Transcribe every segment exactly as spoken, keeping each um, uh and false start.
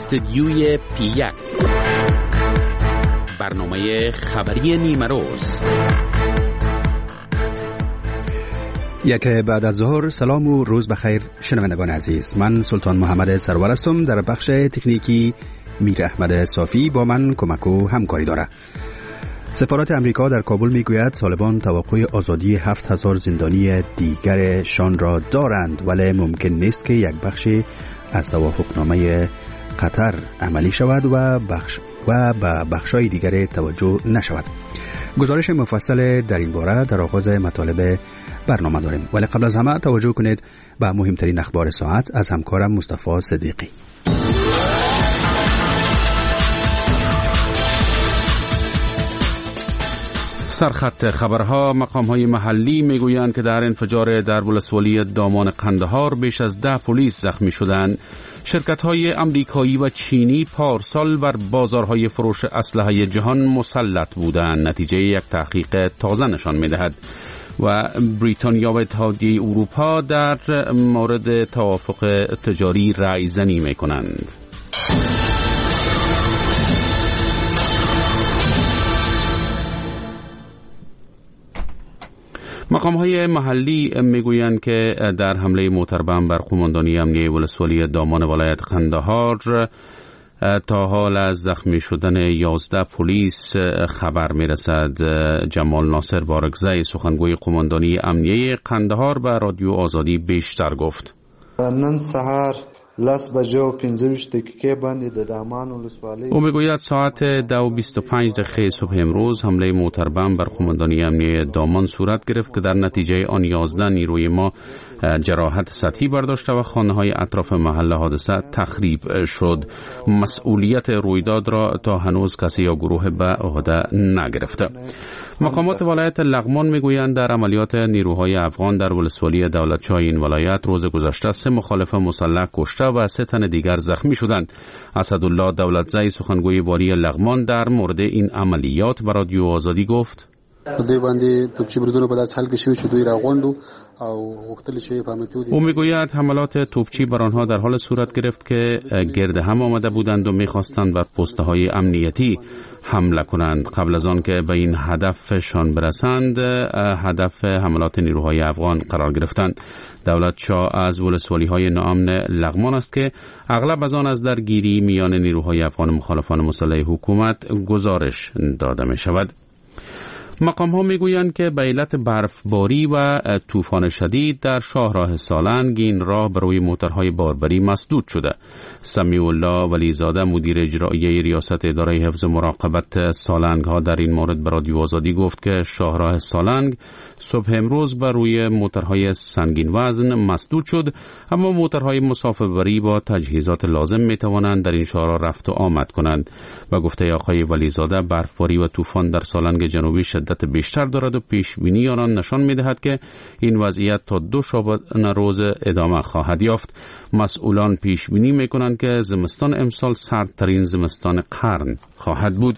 استدیوی پی یک، برنامه خبری نیمه روز. یک بعد از ظهر. سلام و روز بخیر شنوندگان عزیز. من سلطان محمد سرور هستم. در بخش تکنیکی میر احمد صافی با من کمک و همکاری داره. سفارت امریکا در کابل میگوید طالبان توقع آزادی هفت هزار زندانی دیگرشان را دارند، ولی ممکن نیست که یک بخشی از توافقنامه قطر عملی شود و بخش و به بخشای دیگر توجه نشود. گزارش مفصل در این باره در آغاز مطالب برنامه داریم، ولی قبل از همه توجه کنید به مهمترین اخبار ساعت از همکارم مصطفی صدیقی. سرخط خبرها. مقام‌های محلی میگویند که در انفجار در ولسوالی دامان قندهار بیش از ده پلیس زخمی شدند. شرکت‌های آمریکایی و چینی پارسال بر بازارهای فروش اسلحه جهان مسلط بودند. نتیجه یک تحقیق تازه نشان می‌دهد. و بریتانیا و اتحادیه اروپا در مورد توافق تجاری رأی زنی می‌کنند. مقام‌های محلی میگویند که در حمله موتربم بر قماندانی امنیه ولسوالی دامان ولایت قندهار تا حال از زخمی شدن یازده پلیس خبر میرسد. جمال ناصر بارگزی سخنگوی قماندانی امنیه قندهار به رادیو آزادی بیشتر گفت. نن سحر لاس بجه و پنځه دقیقه باندې د دامان ولسوالۍ او میگوید ساعت دو و بیست و پنج دقیقه صبح امروز حمله موتربم بر قماندانی امنیه دامان صورت گرفت که در نتیجه آن یازده نیروی ما جراحت سطحی برداشته و خانه‌های اطراف محل حادثه تخریب شد. مسئولیت رویداد را تا هنوز کسی یا گروه به عهده نگرفته. مقامات ولایت لغمان میگویند در عملیات نیروهای افغان در ولسوالی دولتشاه این ولایت روز گذشته سه مخالف مسلح کشته و سه تن دیگر زخمی شدند. اسدالله دولتزی سخنگوی والی لغمان در مورد این عملیات به رادیو آزادی گفت: دوی باندې توپچی بریدونه په داس حال کې شوی چې دوی راغونډو او وختل شوی فهمتو دي. او میگوید حملات توپچی بر آنها در حال صورت گرفت که گرد هم آمده بودند و میخواستند بر پست‌های امنیتی حمله کنند. قبل از آن که به این هدفشان برسند هدف حملات نیروهای افغان قرار گرفتند. دولت شاه از ولسوالی‌های ناامن لغمان است که اغلب از آن از درگیری میان نیروهای افغان مخالفان مسلح حکومت گزارش داده می شود. مقام ها می گویند که به علت برفباری و طوفان شدید در شاهراه سالنگ این راه بروی موترهای باربری مسدود شده. سمیع الله ولیزاده مدیر اجرایی ریاست اداره حفظ مراقبت سالنگ ها در این مورد به رادیو آزادی گفت که شاهراه سالنگ صبح امروز بر روی موترهای سنگین وزن مسدود شد، اما موترهای مسافربری با تجهیزات لازم می توانند در این شاهراه رفت و آمد کنند. و گفته آقای ولیزاده برفباری و طوفان در سالنگ جنوبی شدت بیشتر دارد و پیش بینی آن نشان می دهد که این وضعیت تا دو شبانه روز ادامه خواهد یافت. مسئولان پیش بینی می کنند که زمستان امسال سردترین زمستان قرن خواهد بود.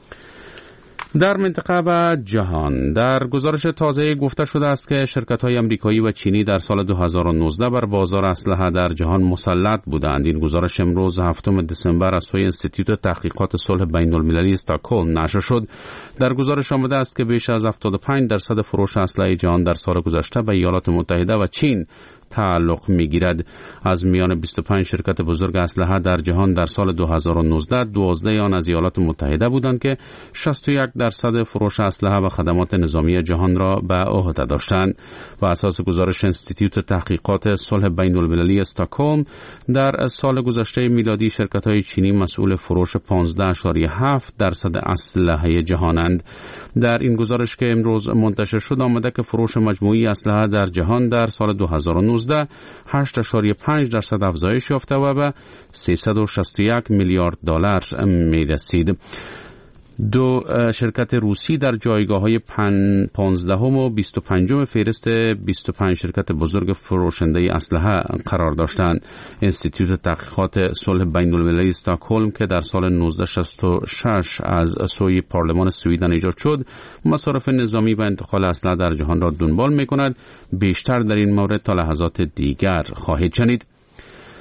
در منطقه و جهان در گزارش تازه گفته شده است که شرکت‌های آمریکایی و چینی در سال دو هزار و نوزده بر بازار اسلحه در جهان مسلط بودند. این گزارش امروز هفتم دسامبر از سوی انستیتوت تحقیقات صلح بین‌المللی استکهلم نشر شد. در گزارش آمده است که بیش از هفتاد و پنج درصد فروش اسلحه جهان در سال گذشته به ایالات متحده و چین تعلق می‌گیرد. از میان بیست و پنج شرکت بزرگ اسلحه در جهان در سال دو هزار و نوزده دوازده آن از ایالات متحده بودند که شصت و یک درصد فروش اسلحه و خدمات نظامی جهان را به عهده داشتند. و اساس گزارش انستیتوت تحقیقات صلح بین‌المللی استکهلم در سال گذشته میلادی شرکت‌های چینی مسئول فروش پانزده اشاری هفت درصد اسلحه جهانند. در این گزارش که امروز منتشر شد آمده که فروش مجموعی اسلحه در جهان در سال دو هزار و نوزده هشت اشاری پنج درصد افزایش یافته و به سیصد و شصت و یک میلیارد دلار می رسید. دو شرکت روسی در جایگاه‌های پانزدهم و بیست و پنجم فهرست بیست و پنج شرکت بزرگ فروشنده اسلحه قرار داشتند. انستیتوت تحقیقات صلح بین‌المللی استکهلم که در سال نوزده شصت و شش از سوی پارلمان سوئیدن ایجاد شد، مصارف نظامی و انتقال اسلحه در جهان را دنبال می‌کند. بیشتر در این مورد تا لحظات دیگر خواهید شنید.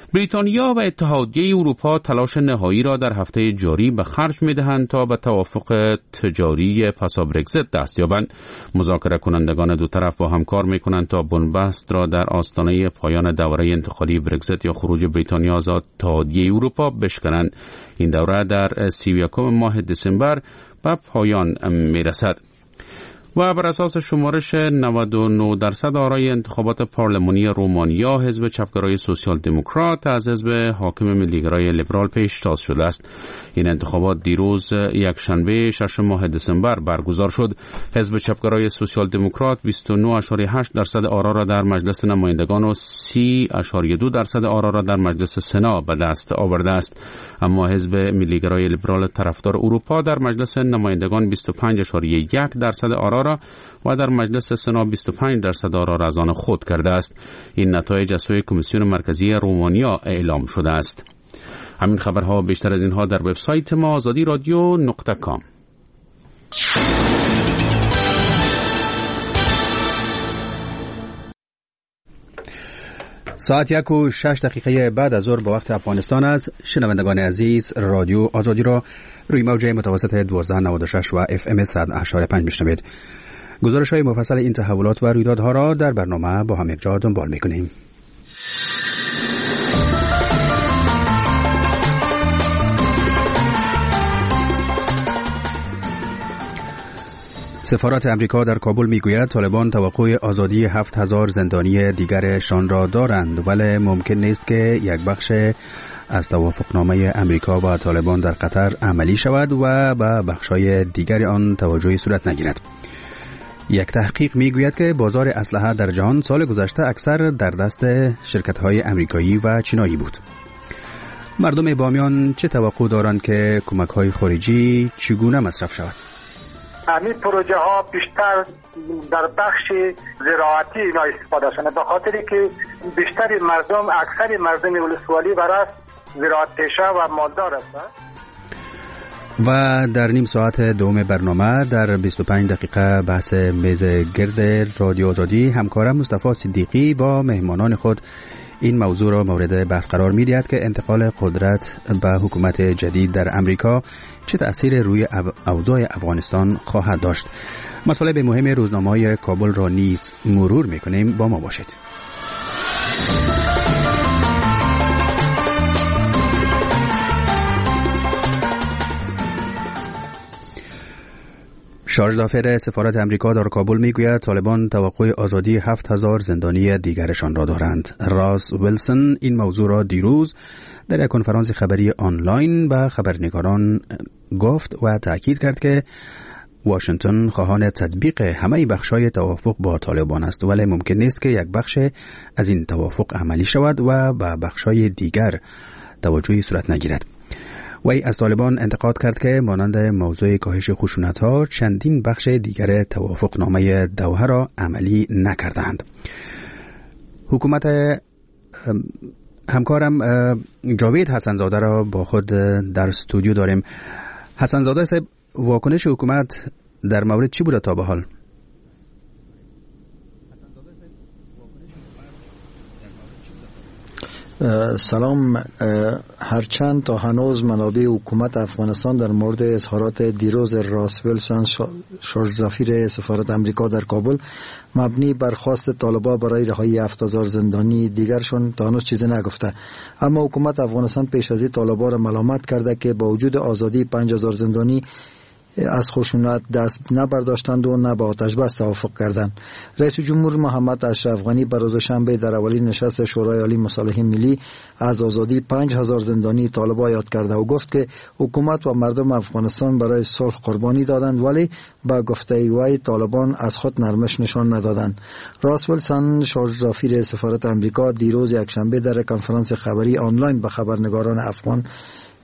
بریتانیا و اتحادیه اروپا تلاش نهایی را در هفته جاری به خرج می‌دهند تا به توافق تجاری پسا برگزیت دست یابند. مذاکره کنندگان دو طرف با هم کار می‌کنند تا بنبست را در آستانه پایان دوره انتقالی برگزیت یا خروج بریتانیا از اتحادیه اروپا بشکنند. این دوره در سی و یکم ماه دسامبر به پایان می‌رسد. و بر اساس شمارش نود و نه درصد آرای انتخابات پارلمانی رومانیا، حزب چپگرای سوسیال دموکرات از حزب حاکم ملیگرای لیبرال پیشتاز شده است. این انتخابات دیروز یک شنبه ششم ماه دسامبر برگزار شد. حزب چپگرای سوسیال دموکرات بیست و نه ممیز هشت درصد آرا را در مجلس نمایندگان و سی ممیز دو درصد آرا را در مجلس سنا به دست آورده است. اما حزب ملیگرای لیبرال طرفدار اروپا در مجلس نمایندگان بیست و پنج ممیز یک درصد آرا و در مجلس سنا بیست و پنج درصد آرا را از آن خود کرده است. این نتایج از سوی کمیسیون مرکزی رومانیا اعلام شده است. همین خبرها بیشتر از اینها در وبسایت ما آزادی رادیو نقطه کام. ساعت یک و شش دقیقه بعد از ظهر به وقت افغانستان است. شنوندگان عزیز، رادیو آزادی را روی موج متوسط دوازده نود و شش و اف ام صد و هشت و پنج میشنوید. گزارش های مفصل این تحولات و رویدادها را در برنامه با هم یکجا دنبال میکنیم. سفارت امریکا در کابل میگوید طالبان توقع آزادی هفت هزار زندانی دیگرشان را دارند، ولی ممکن نیست که یک بخش از توافقنامه امریکا با طالبان در قطر عملی شود و به بخش‌های دیگر آن توجهی صورت نگیرد. یک تحقیق میگوید که بازار اسلحه در جهان سال گذشته اکثر در دست شرکت‌های امریکایی و چینایی بود. مردم بامیان چه توقع دارند که کمک‌های خارجی چگونه مصرف شود؟ همین پروژه ها بیشتر در بخش زراعتی اینا استفاده شده، به خاطری که بیشتر مردم اکثر مردم ولسوالی برای زراعت پیشه و مالدار هستند. و در نیم ساعت دوم برنامه در بیست و پنج دقیقه بحث میز گرد رادیو آزادی همکارم مصطفی صدیقی با مهمانان خود این موضوع را مورد بحث قرار می‌دهد که انتقال قدرت به حکومت جدید در امریکا چه تأثیر روی اوضاع افغانستان خواهد داشت. مطالب مهم روزنامه‌های کابل را نیز مرور می‌کنیم، با ما باشید. شارژ دافر سفارت امریکا در کابل میگوید طالبان توقع آزادی هفت هزار زندانی دیگرشان را دارند. راس ویلسون این موضوع را دیروز در یک کنفرانس خبری آنلاین به خبرنگاران گفت و تأکید کرد که واشنگتن خواهان تطبیق همه بخش‌های توافق با طالبان است، ولی ممکن نیست که یک بخش از این توافق عملی شود و به بخش‌های دیگر توجهی صورت نگیرد. وی از طالبان انتقاد کرد که مانند موضوع کاهش خشونت‌ها چندین بخش دیگر توافقنامه دوحه را عملی نکردند. حکومت همکارم جاوید حسنزاده را با خود در استودیو داریم. حسنزاده صاحب، واکنش حکومت در مورد چی بوده تا به حال؟ سلام. هرچند تا هنوز منابع حکومت افغانستان در مورد اظهارات دیروز راس ویلسون شارژ دافر سفارت امریکا در کابل مبنی بر خواست طالبان برای رهایی هفت هزار زندانی دیگرشون تا هنوز چیزی نگفته، اما حکومت افغانستان پیش از این طالبان را ملامت کرده که با وجود آزادی پنج هزار زندانی از خشونت دست نبرداشتند و نه با آتش بس توافق کردند. رئیس جمهور محمد اشرف غنی بر روز شنبه در اولین نشست شورای عالی مصالحه ملی از آزادی پنج هزار زندانی طالبان یاد کرده و گفت که حکومت و مردم افغانستان برای صلح قربانی دادند، ولی با گفته وی طالبان از خود نرمش نشان ندادند. راس ویلسون شارژ دافر سفارت امریکا دیروز یکشنبه در کنفرانس خبری آنلاین به خبرنگاران افغان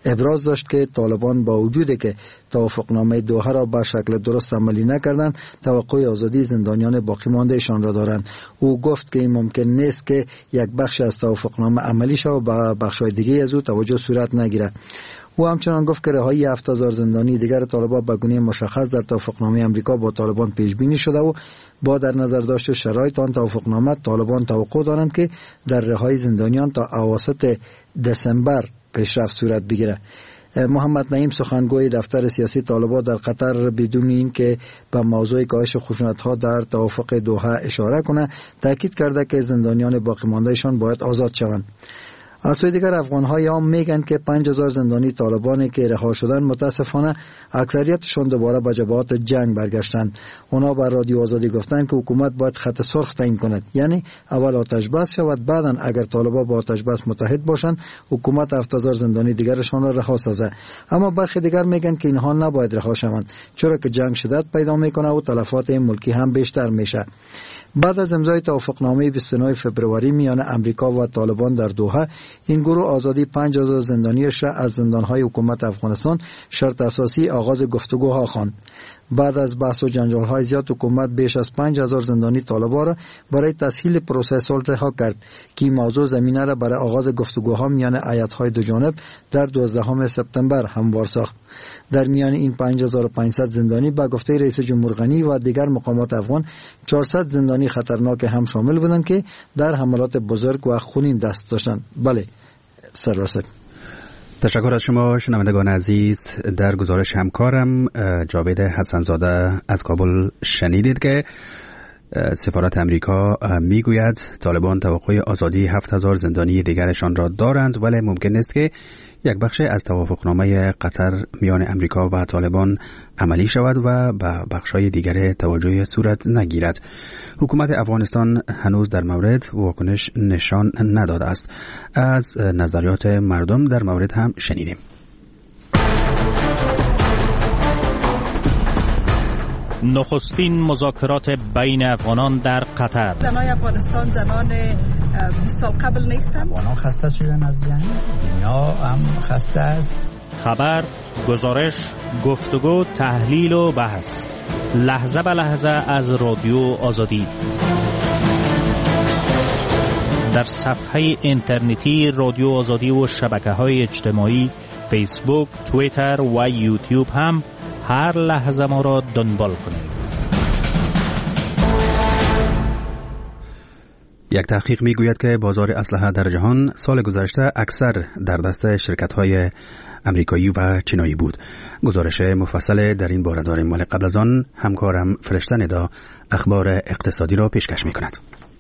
ابراز داشت که طالبان با وجودی که توافقنامه دوحه را به شکل درست عملی نکردند، توقع آزادی زندانیان باقی مانده ایشان را دارند. او گفت که این ممکن نیست که یک بخش از توافقنامه عملی شود و به بخش‌های دیگه از او توجه صورت نگیرد. او همچنان گفت که رهایی هفت هزار زندانی دیگر طالبان به گونه مشخص در توافقنامه امریکا با طالبان پیش بینی شده و با در نظر داشت شرایط آن توافقنامه، طالبان توقع دارند که در رهایی زندانیان تا اواسط دسامبر پیشرفت صورت بگیرد. محمد نعیم سخنگوی دفتر سیاسی طالبان در قطر بدون این که به موضوع کاهش خشونت‌ها در توافق دوحه اشاره کنه، تاکید کرده که زندانیان باقی ماندهشان باید آزاد شوند. از سوی دیگر افغان‌های عام میگن که پنج هزار زندانی طالبانی که رها شدن متاسفانه اکثریتشون دوباره به جبهات جنگ برگشتند. اونا بر رادیو آزادی گفتند که حکومت باید خط سرخ تعیین کند، یعنی اول آتش بس شود، بعداً اگر طالبان با آتش بس متحد باشند حکومت هفت هزار زندانی دیگرشان را رها سازه. اما برخی دیگر میگن که اینها نباید رها شوند، چرا که جنگ شدت پیدا میکنه و تلفات ملکی هم بیشتر میشه. بعد از امضای توافقنامه بیست و نه فوریه میان امریکا و طالبان در دوحه، این گروه آزادی پنج هزار زندانیش را از زندانهای حکومت افغانستان شرط اساسی آغاز گفتگوها خواند. بعد از بحث و جنجال‌های زیاد حکومت بیش از پنج هزار زندانی طالبان را برای تسهیل پروسه صلح رها کرد که این موضوع زمینه را برای آغاز گفتگوها میان ایالت‌های دو جانب در دوازدهم سپتامبر هموار ساخت. در میان این پنج هزار و پانصد زندانی به گفته رئیس جمهور غنی و دیگر مقامات افغان چهارصد زندانی خطرناک هم شامل بودند که در حملات بزرگ و خونین دست داشتند. بله سرور صاحب. تشکر از شما شنوندگان عزیز. در گزارش همکارم جاوید حسنزاده از کابل شنیدید که سفارت امریکا میگوید طالبان توقع آزادی هفت هزار زندانی دیگرشان را دارند، ولی ممکن است که یک بخش از توافقنامه قطر میان امریکا و طالبان عملی شود و به بخش‌های دیگر توجه صورت نگیرد. حکومت افغانستان هنوز در مورد واکنش نشان نداده است. از نظریات مردم در مورد هم شنیدیم. نخستین مذاکرات بین افغانان در قطر. زنای افغانستان زنان بیست سال قبل نیستند. افغانان خسته شدن از جنگ، دنیا هم خسته است. خبر، گزارش، گفتگو، تحلیل و بحث، لحظه به لحظه از رادیو آزادی. در صفحه اینترنتی رادیو آزادی و شبکه‌های اجتماعی فیسبوک، توییتر و یوتیوب هم هر لحظه ما را دنبال کنید. یک تحقیق میگوید که بازار اسلحه در جهان سال گذشته اکثر در دست شرکت‌های امریکایی و چینایی بود. گزارش مفصل در این باره داریم، ولی قبل از آن همکارم فرشته ندا اخبار اقتصادی را پیشکش می‌کند.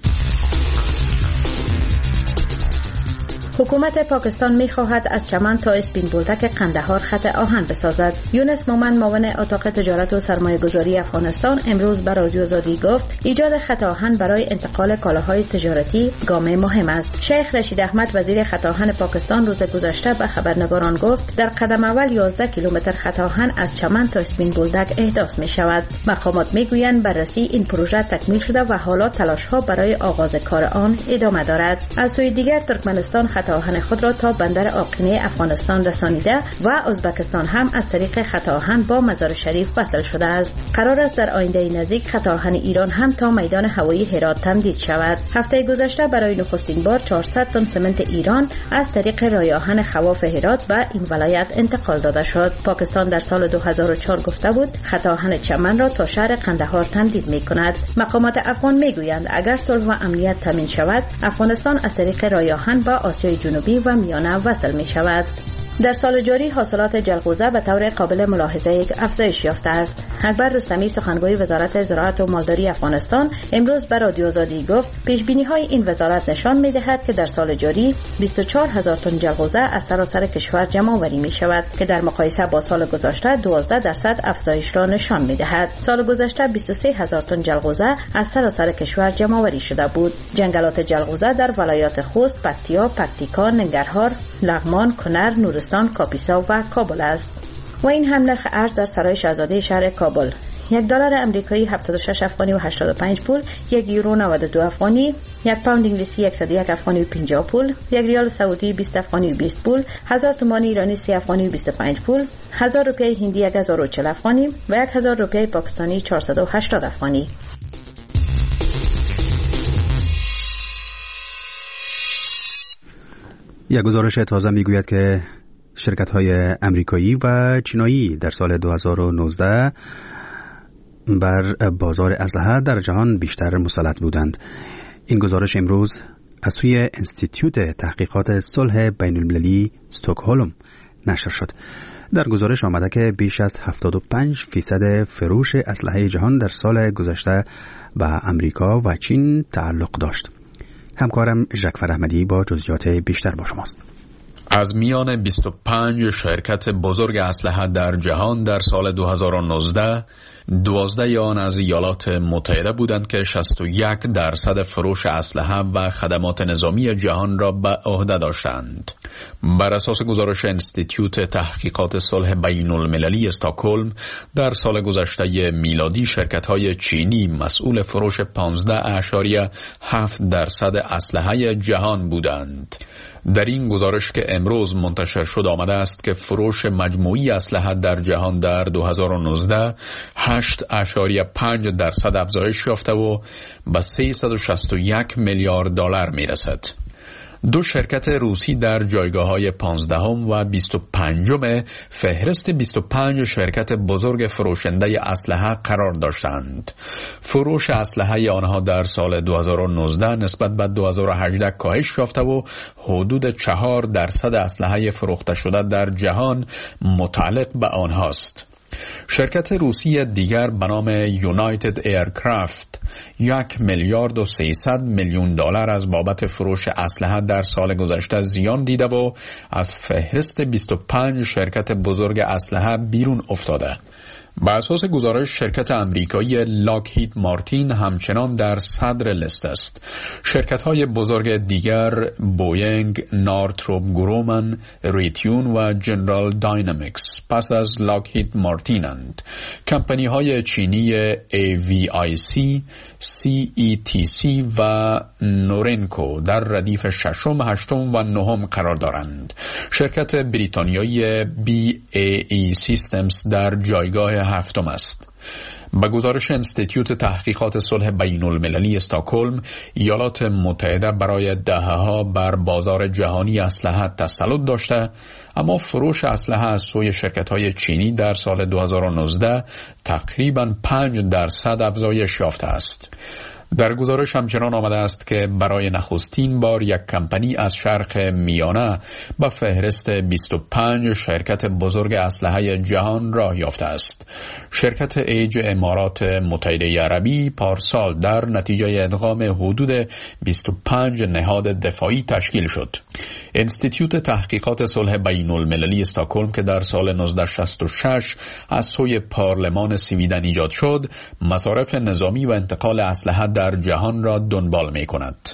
حکومت پاکستان می‌خواهد از چمن تا اسپین بولدک قندهار خط آهن بسازد. یونس مومن معاون اتاق تجارت و سرمایه‌گذاری افغانستان امروز به رادیو آزادی گفت ایجاد خط آهن برای انتقال کالاهای تجارتی گام مهم است. شیخ رشید احمد وزیر خط آهن پاکستان روز گذشته به خبرنگاران گفت در قدم اول یازده کیلومتر خط آهن از چمن تا اسپین بولدک احداث می‌شود. مقامات می‌گویند بررسی این پروژه تکمیل شده و حالا تلاش‌ها برای آغاز کار آن ادامه دارد. از سوی دیگر ترکمنستان خط آهن خود را تا بندر آقینه افغانستان رسانیده و ازبکستان هم از طریق خط آهن با مزار شریف وصل شده است. قرار است در آینده نزدیک خط آهن ایران هم تا میدان هوایی هرات تمدید شود. هفته گذشته برای نخستین بار چهارصد تن سمنت ایران از طریق راه آهن خواف هرات به این ولایت انتقال داده شد. پاکستان در سال دو هزار و چهار گفته بود خط آهن چمن را تا شهر قندهار تمدید می‌کند. مقامات افغان می‌گویند اگر صلح و امنیت تامین شود، افغانستان از طریق راه آهن با آسیای جنوبی و میانه وصل می شود. در سال جاری حاصلات جلغوزه به طور قابل ملاحظه یک افزایش یافته است. اکبر رستمی سخنگوی وزارت زراعت و مالداری افغانستان امروز به رادیو آزادی گفت پیش‌بینی‌های این وزارت نشان می‌دهد که در سال جاری بیست و چهار هزار تن جلغوزه از سراسر کشور جمع‌آوری می‌شود که در مقایسه با سال گذشته دوازده درصد افزایش را نشان می‌دهد. سال گذشته بیست و سه هزار تن جلغوزه از سراسر کشور جمع‌آوری شده بود. جنگلات جلغوزه در ولایات خوست، پکتیا، پکتیکا، ننگرهار، لغمان، کنر، نورستان، کاپیسا و کابل است. و این هم نرخ ارز در سرای شاهزاده شهر کابل یک دلار امریکایی هفتاد و شش افغانی و هشتاد و پنج پول، یک یورو نود و دو افغانی، یک پوند انگلیسی صد و یک افغانی و پنجاه پول، یک ریال سعودی بیست افغانی و بیست پول، هزار تومان ایرانی سی افغانی و بیست و پنج پول، هزار روپیه هندی یک هزار و چهل افغانی و یک هزار روپیه پاکستانی چهارصد و هشتاد افغانی. یک گزارش تازه میگوید که شرکت‌های امریکایی و چینایی در سال دو هزار و نوزده بر بازار اسلحه در جهان بیشتر مسلط بودند. این گزارش امروز از سوی انستیتیوت تحقیقات صلح بین المللی استکهلم نشر شد. در گزارش آمده که بیش از هفتاد و پنج فیصد فروش اسلحه جهان در سال گذشته به امریکا و چین تعلق داشت. همکارم ژکفر احمدی با جزئیات بیشتر با شماست. از میان بیست و پنج شرکت بزرگ اسلحه در جهان در سال دو هزار و نوزده، دوازده آن از ایالات متحده بودند که شصت و یک درصد فروش اسلحه و خدمات نظامی جهان را به عهده داشتند. بر اساس گزارش انستیتیوت تحقیقات صلح بین المللی استکهلم، در سال گذشته میلادی شرکت‌های چینی مسئول فروش پانزده اشاریه هفت درصد اسلحه جهان بودند. در این گزارش که امروز منتشر شد آمده است که فروش مجموعی اسلحه در جهان در دو هزار و نوزده هشت اشاریه پنج درصد افزایش یافته و به سیصد و شصت و یک میلیارد دلار میرسد. دو شرکت روسی در جایگاه‌های پانزدهم و بیست و پنجم فهرست بیست و پنج شرکت بزرگ فروشنده اسلحه قرار داشتند. فروش اسلحه آنها در سال دو هزار و نوزده نسبت به دو هزار و هجده کاهش یافته و حدود چهار درصد اسلحه فروخته شده در جهان متعلق به آنهاست. شرکت روسی دیگر به نام یونایتد ایرکرافت یک میلیارد و سیصد میلیون دلار از بابت فروش اسلحه در سال گذشته زیان دیده و از فهرست بیست و پنج شرکت بزرگ اسلحه بیرون افتاده. بر اساس گزارش شرکت امریکایی لاکهید مارتین همچنان در صدر لیست است. شرکت‌های بزرگ دیگر بوینگ، نارتروپ گرومن، ریتیون و جنرال داینامیکس پس از لاکهید مارتینند. کمپانی‌های چینی ای وی آی سی، سی ای تی سی و نورنکو در ردیف ششم، هشتم و نهم قرار دارند. شرکت بریتانیایی بی ای ای سیستمز در جایگاه هفتم است. با گزارش انستیتیوت تحقیقات صلح بین المللی استکهلم، ایالات متحده برای دهه‌ها بر بازار جهانی اسلحه تسلط داشته، اما فروش اسلحه از سوی شرکت‌های چینی در سال دو هزار و نوزده تقریباً پنج درصد افزایش یافته است. در گزارش همچنان آمده است که برای نخستین بار یک کمپانی از شرق میانه به فهرست بیست و پنج شرکت بزرگ اسلحه جهان راه یافته است. شرکت ایج امارات متحده عربی پارسال در نتیجه ادغام حدود بیست و پنج نهاد دفاعی تشکیل شد. انستیتیوت تحقیقات صلح بین المللی استکهلم که در سال نوزده شصت و شش از سوی پارلمان سویدن ایجاد شد، مصارف نظامی و انتقال اسلحه در جهان را دنبال می کند.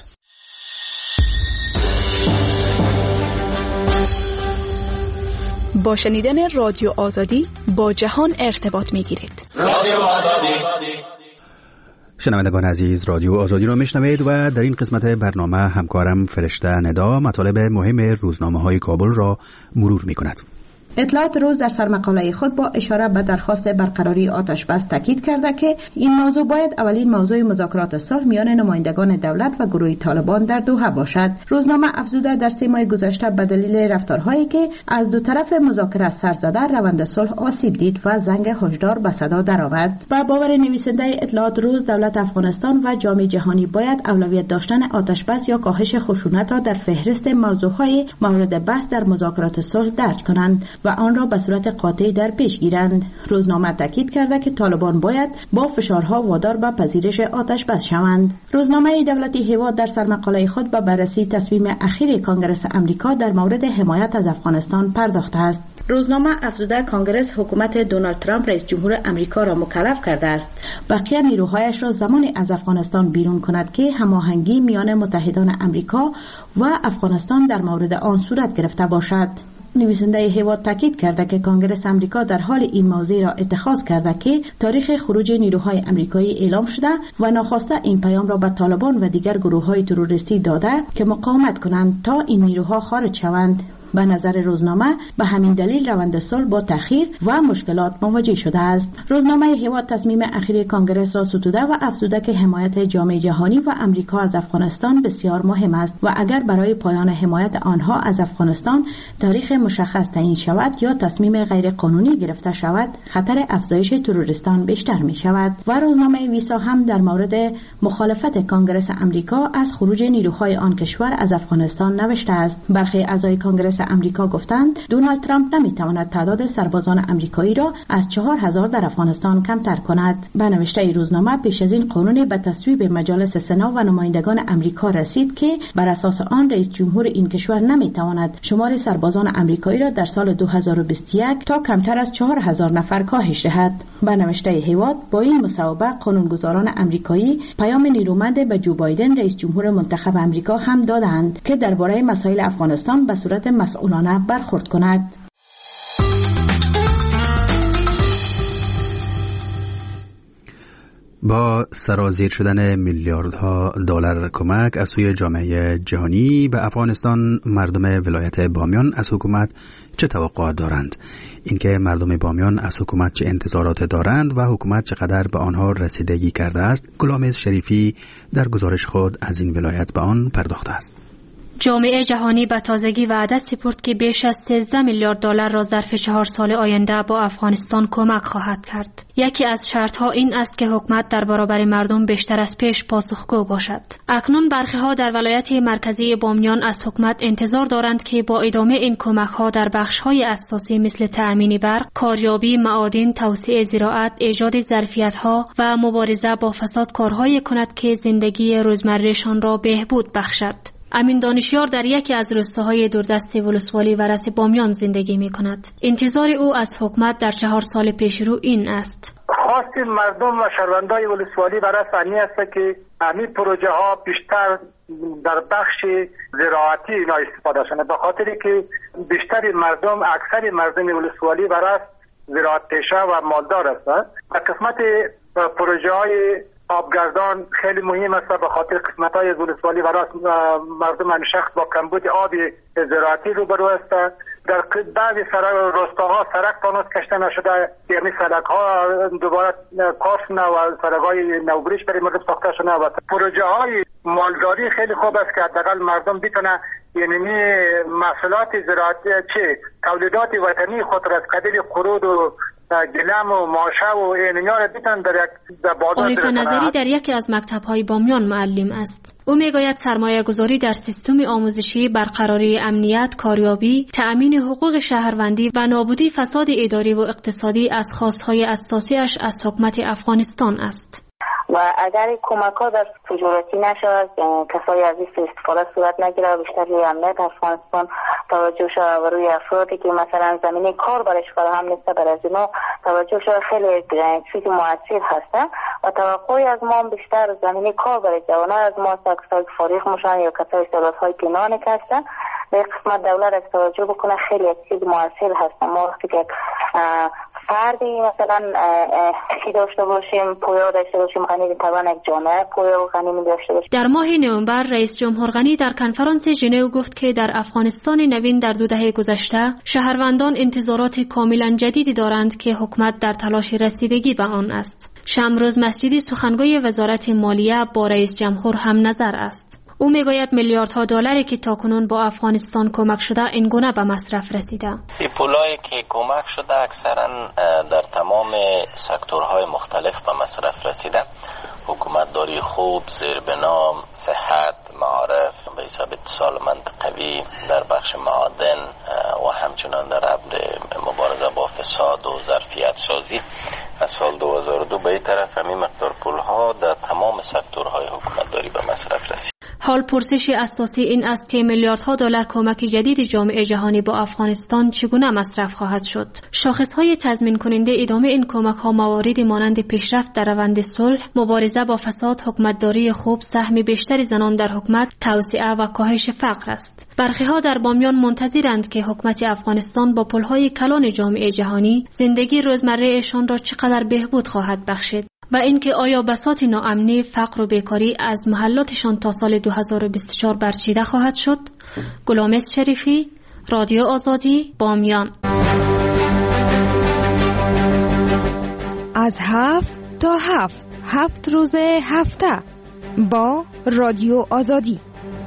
با شنیدن رادیو آزادی با جهان ارتباط می گیرید. رادیو آزادی. شنوندگان عزیز، رادیو آزادی رو میشنوید و در این قسمت برنامه همکارم فرشته ندا مطالب مهم روزنامه‌های کابل را مرور می کند. اطلاعات روز در سرمقاله خود با اشاره به درخواست برقراری آتش بس تاکید کرده که این موضوع باید اولین موضوع مذاکرات صلح میان نمایندگان دولت و گروه طالبان در دوحه باشد. روزنامه افزوده در سه ماه گذشته به دلیل رفتارهایی که از دو طرف مذاکره سر زده روند صلح آسیب دید و زنگ هشدار به صدا درآورد. با باور نویسنده اطلاعات روز، دولت افغانستان و جامعه جهانی باید اولویت داشتن آتش بس یا کاهش خشونت را در فهرست موضوعهای مورد بحث در مذاکرات صلح درج کنند و آن را به صورت قاطع در پیش گیرند. روزنامه تاکید کرده که طالبان باید با فشارها وادار به پذیرش آتش بس شوند. روزنامه دولتی هوا در سرمقاله خود به بررسی تصمیم اخیر کانگرس امریکا در مورد حمایت از افغانستان پرداخته است. روزنامه افزوده کانگرس حکومت دونالد ترامپ رئیس جمهور امریکا را مکلف کرده است بقیه نیروهایش را زمانی از افغانستان بیرون کند که هماهنگی میان متحدان امریکا و افغانستان در مورد آن صورت گرفته باشد. نویسنده هیواد تاکید کرده که کنگره امریکا در حال این موضوع را اتخاذ کرده که تاریخ خروج نیروهای امریکایی اعلام شده و ناخواسته این پیام را به طالبان و دیگر گروه‌های تروریستی داده که مقاومت کنند تا این نیروها خارج شوند. به نظر روزنامه به همین دلیل روند صلح با تأخیر و مشکلات مواجه شده است. روزنامه هیواد تصمیم اخیر کنگره را ستوده و افزوده که حمایت جامعه جهانی و امریکا از افغانستان بسیار مهم است و اگر برای پایان حمایت آنها از افغانستان تاریخ مشخص تعیین شود یا تصمیم غیر قانونی گرفته شود، خطر افزایش تروریستان بیشتر می شود. و روزنامه ویسا هم در مورد مخالفت کنگره امریکا از خروج نیروهای آن کشور از افغانستان نوشته است. برخی اعضای کنگره امریکا گفتند دونالد ترامپ نمیتواند تعداد سربازان امریکایی را از چهار هزار در افغانستان کمتر کند. به نوشته روزنامه پیش از این قانون به تصویب مجالس سنا و نمایندگان امریکا رسید که بر اساس آن رئیس جمهور این کشور نمیتواند شمار سربازان امریکایی را در سال دو هزار و بیست و یک تا کمتر از چهار هزار نفر کاهش دهد. به نوشته هیواد با این مصوبه قانونگذاران امریکایی پیام نیرومند به جو بایدن رئیس جمهور منتخب امریکا هم دادند که درباره مسائل افغانستان به صورت مسئولانه برخورد کند. با سرازیر شدن میلیاردها دلار کمک از سوی جامعه جهانی به افغانستان، مردم ولایت بامیان از حکومت چه توقعات دارند؟ اینکه مردم بامیان از حکومت چه انتظارات دارند و حکومت چقدر به آنها رسیدگی کرده است، غلام شریفی در گزارش خود از این ولایت به آن پرداخته است. جامعه جهانی به تازگی وعده سپرد که بیش از سیزده میلیارد دلار را ظرف چهار سال آینده با افغانستان کمک خواهد کرد. یکی از شرطها این است که حکومت در برابر مردم بیشتر از پیش پاسخگو باشد. اکنون برخی‌ها در ولایت مرکزی بامیان از حکومت انتظار دارند که با ادامه این کمک‌ها در بخش‌های اساسی مثل تأمین برق، کاریابی معادن، توسعه زراعت، ایجاد ظرفیت‌ها و مبارزه با فساد کارهایی کند که زندگی روزمره‌شان را بهبود بخشد. امین دانشیار در یکی از روستاهای دوردست ولسوالی ورس بامیان زندگی می کند. انتظار او از حکومت در چهار سال پیش رو این است: خواست مردم و شهروندای ولسوالی ورس انی است که همین پروژه ها بیشتر در بخش زراعتی اینا استفاده شده، به خاطری که بیشتر مردم، اکثر مردم ولسوالی ورس زراعت پیشه و مالدار هستند. و قسمت پروژه های آبگردان خیلی مهم است به خاطر قسمت‌های ولسوالی و راست مردم همیشه با کمبود آب زراعتی روبرو هستند. در بعضی روستاها سرک تانوس کشته نشده، یعنی سرک‌ها دوباره کار شده و سرک‌های نوبریش برای مردم ساخته شده و پروژه‌های مالداری خیلی خوب است که حداقل مردم بتونه یعنی محصولات زراعتی چه تولیدات وطنی خود را از قبیل قرود و گلم و ماشه و اینیا را بیتن در یک بازار. عارف نظری در یکی از مکتب‌های بامیان معلم است. او میگوید سرمایه گذاری در سیستم آموزشی، برقراری امنیت، کاریابی، تأمین حقوق شهروندی و نابودی فساد اداری و اقتصادی از خواست‌های اساسیش از حکومت افغانستان است. و اگر کمک ها در تجارتی نشود، کسایی از این استفاده صورت نگیره و بیشتر روی امنیت افغانستان توجه شود و روی افرادی که مثلا زمینه کار برش فراهم نیست بر از اینا توجه شود، خیلی چیز موثر هسته و توقعی از ما بیشتر زمینه کار برای جوانان از ما کسایی فارغ میشن یا کسایی استعدادهای پنهانی هستن. به قسمت دولت از توجه بکنه خیلی چیز موثر هست. ما وقتی که فردی مثلا چی داشته باشیم، پویا داشته باشیم، غنی طبعا یک جامعه پویا و غنی داشته باشیم. در ماه نوامبر رئیس جمهور غنی در کنفرانس ژنو گفت که در افغانستان نوین در دو دهه گذشته شهروندان انتظارات کاملا جدیدی دارند که حکومت در تلاش رسیدگی به آن است. شمروز مسجدی سخنگوی وزارت مالیه با رئیس جمهور هم نظر است. او میگوید میلیاردها دلاری که تاکنون با افغانستان کمک شده این گونه به مصرف رسیده. این پولایی که کمک شده اکثرا در تمام سکتورهای مختلف به مصرف رسیده. حکومتداری خوب، زیربنا، صحت، معارف، به حساب اتصال منطقوی در بخش معادن و همچنان در ابر مبارزه با فساد و ظرفیت سازی از سال دو هزار و دو به این طرف همین مقدار پولها در تمام سکتورهای حکومتداری به مصرف رسید. حال پرسش اساسی این است که میلیاردها دلار کمک جدید جامعه جهانی با افغانستان چگونه مصرف خواهد شد. شاخصهای تضمین کننده ادامه این کمک‌ها مواردی مانند پیشرفت در روند صلح، مبارزه با فساد، حکومتداری خوب، سهم بیشتر زنان در حکومت، توسعه و کاهش فقر است. برخی‌ها در بامیان منتظرند که حکومت افغانستان با پل‌های کلان جامعه جهانی زندگی روزمره‌شان را چقدر بهبود خواهد بخشید و اینکه آیا بساط ناامنی، فقر و بیکاری از محلاتشان تا سال دو هزار و بیست و چهار برچیده خواهد شد. گلامز شریفی، رادیو آزادی، بامیان. از هفت تا هفت هفت روز هفته با رادیو آزادی.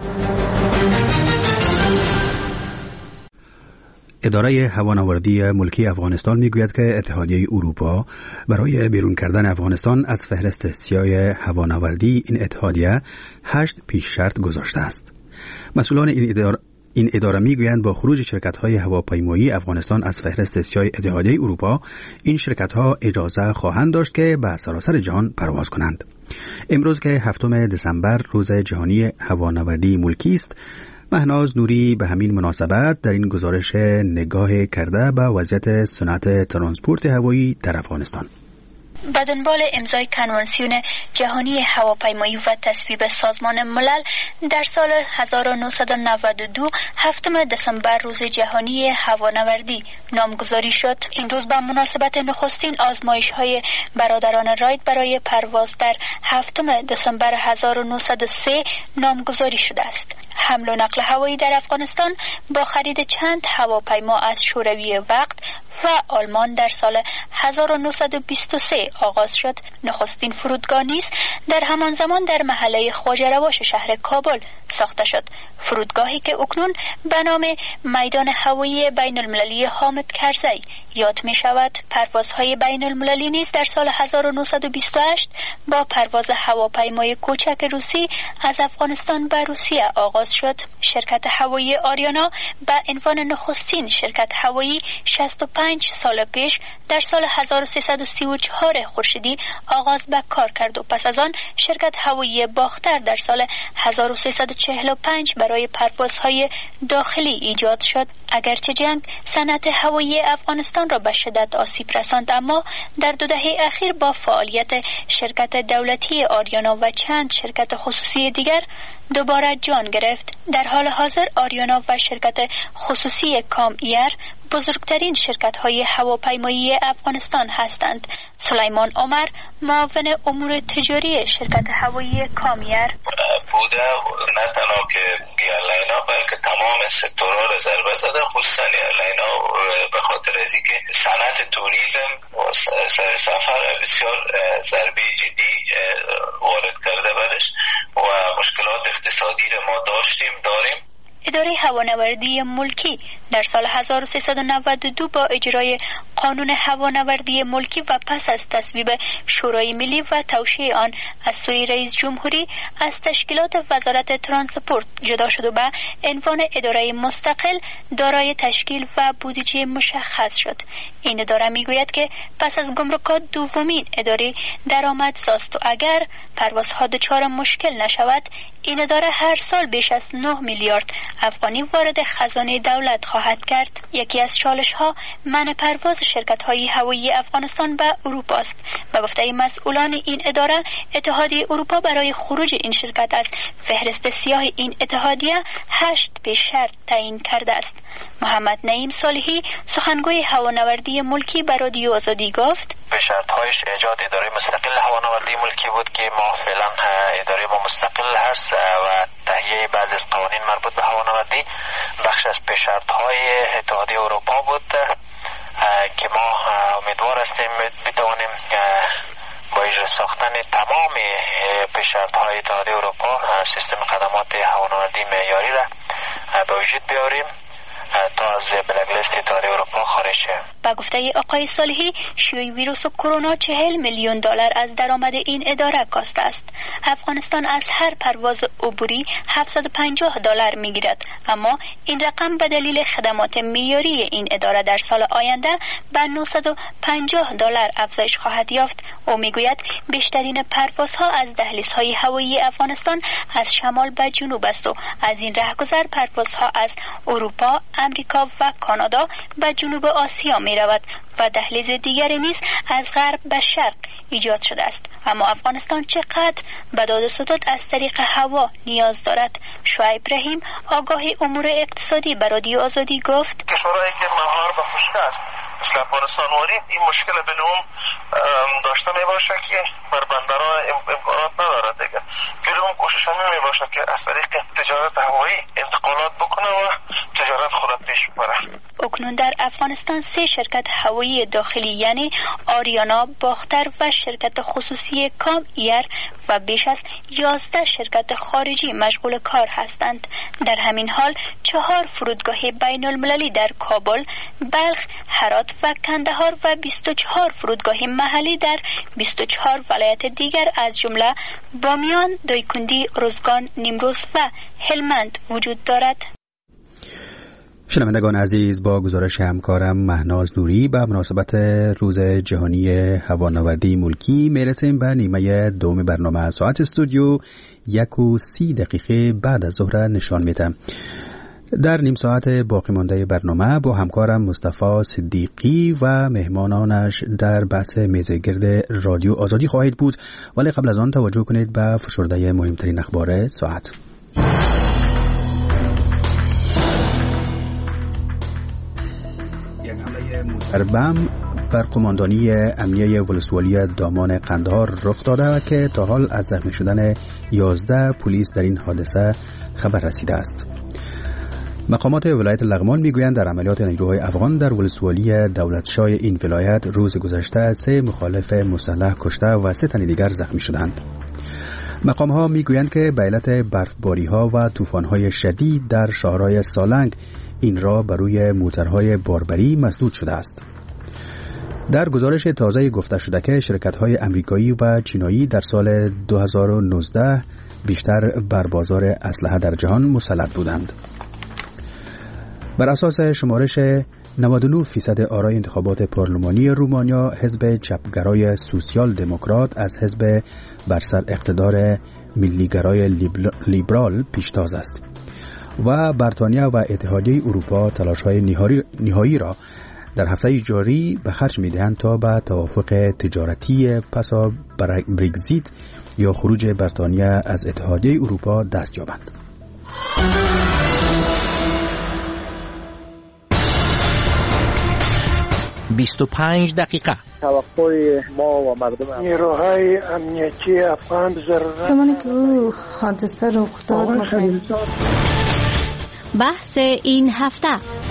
اداره هوانوردی ملکی افغانستان میگوید که اتحادیه اروپا برای بیرون کردن افغانستان از فهرست سیاه هوانوردی این اتحادیه هشت پیش شرط گذاشته است. مسئولان این اداره این اداره میگویند با خروج شرکت‌های هواپیمایی افغانستان از فهرست سیاه اتحادیه اروپا، این شرکت‌ها اجازه خواهند داشت که به سراسر جهان پرواز کنند. امروز که هفتم دسامبر روز جهانی هوانوردی ملکی است، مهناز نوری به همین مناسبت در این گزارش نگاه کرده به وضعیت صنعت ترانسپورت هوایی در افغانستان. به دنبال امضای کنوانسیون جهانی هواپیمایی و تصویب سازمان ملل در سال هزار و نهصد و نود و دو هفتم دسامبر روز جهانی هوانوردی نامگذاری شد. این روز به مناسبت نخستین آزمایش‌های برادران رایت برای پرواز در هفتم دسامبر هزار و نهصد و سه نامگذاری شده است. حمل و نقل هوایی در افغانستان با خرید چند هواپیما از شوروی وقت و آلمان در سال هزار و نهصد و بیست و سه آغاز شد. نخستین فرودگاه نیز در همان زمان در محله خواجه رواش شهر کابل ساخته شد. فرودگاهی که اکنون به نام میدان هوایی بین المللی حامد کرزی یاد می شود. پروازهای بین المللی نیز در سال هزار و نهصد و بیست و هشت با پرواز هواپیمای کوچک روسی از افغانستان به روسیه آغاز شد. شرکت هوایی آریانا به عنوان نخستین شرکت هوایی شصت و پنج سال پیش در سال هزار و سیصد و سی و چهار خورشیدی آغاز به کار کرد و پس از آن شرکت هوایی باختر در سال هزار و سیصد و چهل و پنج برای پروازهای داخلی ایجاد شد. اگرچه جنگ صنعت هوایی افغانستان را به شدت آسیب رساند، اما در دو دهه اخیر با فعالیت شرکت دولتی آریانا و چند شرکت خصوصی دیگر دوباره جان گرفت. در حال حاضر آریانا و شرکت خصوصی کام ایر بزرگترین شرکت‌های هواپیمایی افغانستان هستند. سلیمان عمر، معاون امور تجاری شرکت هوایی کام ایر بوده، نه تنها که ایرلینا بلکه تمام سکتورها را ضربه زده، خصوصا ایرلینا به خاطر از اینکه صنعت توریسم و سفر بسیار ضربه جدی وارد کرده بدش و مشکلات اقتصادی را ما داشتیم داریم. اداره هوانوردی ملکی در سال هزار و سیصد و نود و دو با اجرای قانون هوانوردی ملکی و پس از تصویب شورای ملی و توشیح آن از سوی رئیس جمهوری از تشکیلات وزارت ترانسپورت جدا شد و به عنوان اداره مستقل دارای تشکیل و بودجه مشخص شد. این اداره میگوید که پس از گمرکات دومین اداره درآمدزاست و اگر پروازها دچار مشکل نشود، این اداره هر سال بیش از نه میلیارد افغانی وارد خزانه دولت خواهد کرد. یکی از چالش ها منع پرواز شرکت های هوایی افغانستان به اروپا است. به گفته مسئولان این اداره، اتحادیه اروپا برای خروج این شرکت از فهرست سیاه این اتحادیه هشت پیش شرط تعیین کرده است. محمد نعیم صالحی، سخنگوی هوانوردی ملکی، به رادیو آزادی گفت: به شرط‌هایش ایجاد اداره مستقل هوانوردی ملکی بود که ما فعلا اداره ما مستقل هست و تهیه بعضی از قوانین مربوط به هوانوردی بخش از به شرط‌های اتحادیه اروپا بود که ما امیدوار هستیم بتوانیم با اجرا ساختن تمام به شرط‌های اتحادیه اروپا سیستم خدمات هوانوردی معیاری را به وجود بیاریم تا از بلک لیست اتحادیه اروپا خارج شه. با گفته آقای صالحی، شیوع ویروس کرونا چهل میلیون دلار از درآمد این اداره کاسته است. افغانستان از هر پرواز عبوری هفتصد و پنجاه دلار میگیرد، اما این رقم به دلیل خدمات معیاری این اداره در سال آینده به نهصد و پنجاه دلار افزایش خواهد یافت. او میگوید بیشترین پروازها از دهلیزهای هوایی افغانستان از شمال به جنوب است و از این رهگذر پروازها از اروپا، امریکا و کانادا به جنوب آسیا می رود و دهلیز دیگری نیز از غرب به شرق ایجاد شده است. اما افغانستان چقدر به داد و ستد از طریق هوا نیاز دارد؟ شعیب رحیم، آگاه امور اقتصادی به رادیو آزادی گفت: کشورهایی که مهار و خشک است مثل افغانستان واری این مشکل بلوم داشته می باشه که بر بندرها امکانات ندارد دیگه. بلوم کوشش همین می باشه که از طریق تجارت هوایی انتقالات بکنه و تجارت خود پیش ببره. اکنون در افغانستان سه شرکت هوایی داخلی یعنی آریانا، باختر و شرکت خصوصی کام ایر و بیش از یازده شرکت خارجی مشغول کار هستند. در همین حال چهار فرودگاه بین المللی در کابل، بلخ، هرات و کندهار و بیست و چهار فرودگاه محلی در بیست و چهار ولایت دیگر از جمله بامیان، دایکندی، روزگان، نیمروز و هلمند وجود دارد. شنوندگان عزیز، با گزارش همکارم مهناز نوری به مناسبت روز جهانی هوانوردی ملکی میرسیم به نیمه دوم برنامه. ساعت استودیو یک و سی دقیقه بعد از ظهر نشان میده. در نیم ساعت باقی مانده برنامه با همکارم مصطفی صدیقی و مهمانانش در بحث میز گرد رادیو آزادی خواهید بود، ولی قبل از آن توجه کنید به فشرده مهمترین اخبار ساعت. در بم بر قماندانی امنیه ولسوالی دامان قندهار رخ داده که تا حال از زخمی شدن یازده پلیس در این حادثه خبر رسیده است. مقامات ولایت لغمان میگویند در عملیات نیروهای افغان در ولسوالی دولتشاه این ولایت روز گذشته سه مخالف مسلح کشته و سه تن دیگر زخمی شدند. مقام ها میگویند که به علت برفباری ها و طوفان های شدید در شهرهای سالنگ این را بر روی موترهای باربری مسدود شده است. در گزارش تازه گفته شده که شرکت‌های امریکایی و چینایی در سال دو هزار و نوزده بیشتر بر بازار اسلحه در جهان مسلط بودند. بر اساس شمارش نود و نه درصد آرای انتخابات پارلمانی رومانیا، حزب چپگرای سوسیال دموکرات از حزب بر سر اقتدار ملیگرای لیبرال پیشتاز است و بریتانیا و اتحادیه اروپا تلاش‌های نهایی را در هفته جاری به خرج می‌دهند تا به توافق تجارتی پسا برگزیت یا خروج بریتانیا از اتحادیه اروپا دست یابند. بیست و پنج دقیقه. توقع ما و مردم نیروهای امنیتی افغان ضرورت زمانی که او حادثه رخ داد بحث این هفته.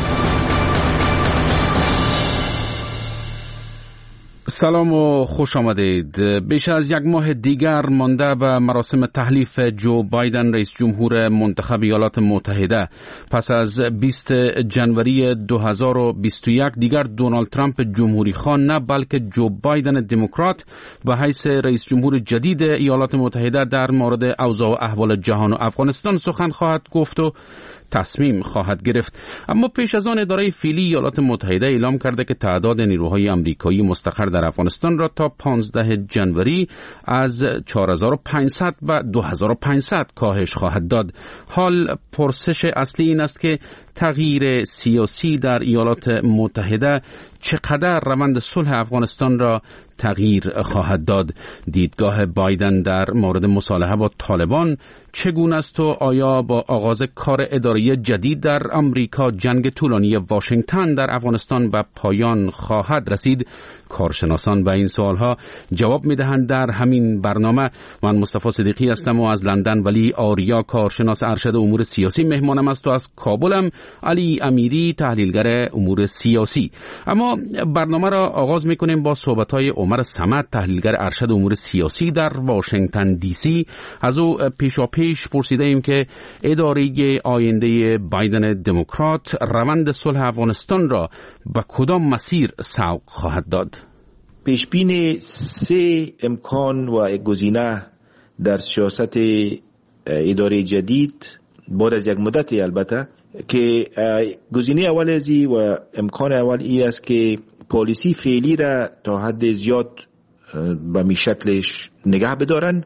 سلام و خوش آمدید. بیش از یک ماه دیگر مانده به مراسم تحلیف جو بایدن رئیس جمهور منتخب ایالات متحده. پس از بیست جنوری دو هزار و بیست و یک دیگر دونالد ترامپ جمهوری خواه نه بلکه جو بایدن دموکرات به حیث رئیس جمهور جدید ایالات متحده در مورد اوضاع و احوال جهان و افغانستان سخن خواهد گفت و تصمیم خواهد گرفت. اما پیش از آن اداره فعلی ایالات متحده اعلام کرده که تعداد نیروهای آمریکایی مستقر در افغانستان را تا پانزده جنوری از چهار هزار و پانصد به دو هزار و پانصد کاهش خواهد داد. حال پرسش اصلی این است که تغییر سیاسی در ایالات متحده چقدر روند صلح افغانستان را تغییر خواهد داد. دیدگاه بایدن در مورد مصالحه با طالبان چگونه است و آیا با آغاز کار اداری جدید در آمریکا جنگ طولانی واشنگتن در افغانستان به پایان خواهد رسید؟ کارشناسان به این سوالها جواب میدهند در همین برنامه. من مصطفی صدیقی هستم و از لندن ولی آریا کارشناس ارشد امور سیاسی مهمانم است و از کابلم علی امیری تحلیلگر امور سیاسی. اما برنامه را آغاز میکنیم با صحبت‌های عمر صمد تحلیلگر ارشد امور سیاسی در واشنگتن دی سی. از او پیشاپیش پرسیده ایم که اداره آینده بایدن دموکرات روند صلح افغانستان را به کدام مسیر سوق خواهد داد؟ پیشبین سه امکان و گزینه در سیاست اداره جدید بعد از یک مدتی البته که گزینه اول ازی و امکان اول ای است که پالیسی فعلی را تا حد زیاد به می شکلش نگه بدارن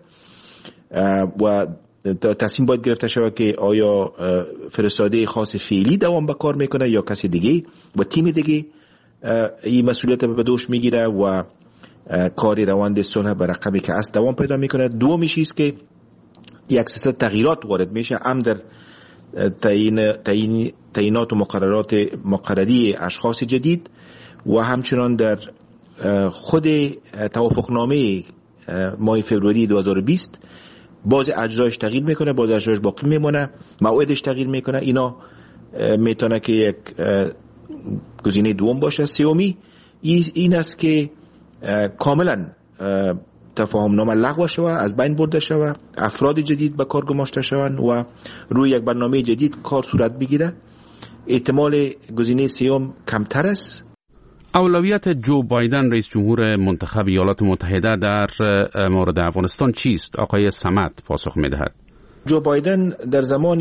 و تصمیم باید گرفته شود که آیا فرستاده خاص فعلی دوام به کار میکنه یا کسی دیگه و تیم دیگه این مسئولیت به دوش میگیره و کاری روند صلح به رقمی که است دوام پیدا میکنه. دومیش است که یک سلسله تغییرات وارد میشه هم در تعیین تعیین تعیینات و مقررات مقرری اشخاص جدید و همچنان در خود توافقنامه ماه فوریه دو هزار و بیست باز اجزایش تغییر میکنه، باز اجزایش باقی میمونه، موعدش تغییر میکنه. اینا میتونه که یک گزینه دوم باشه. سومی این است که کاملا تفاهم نامه لغو شود، از بین برده شود، افراد جدید به کار گماشته شوند و روی یک برنامه جدید کار صورت بگیره. احتمال گزینه سوم کمتر است. اولویت جو بایدن رئیس جمهور منتخب ایالات متحده در مورد افغانستان چیست؟ آقای صمد پاسخ می‌دهد. جو بایدن در زمان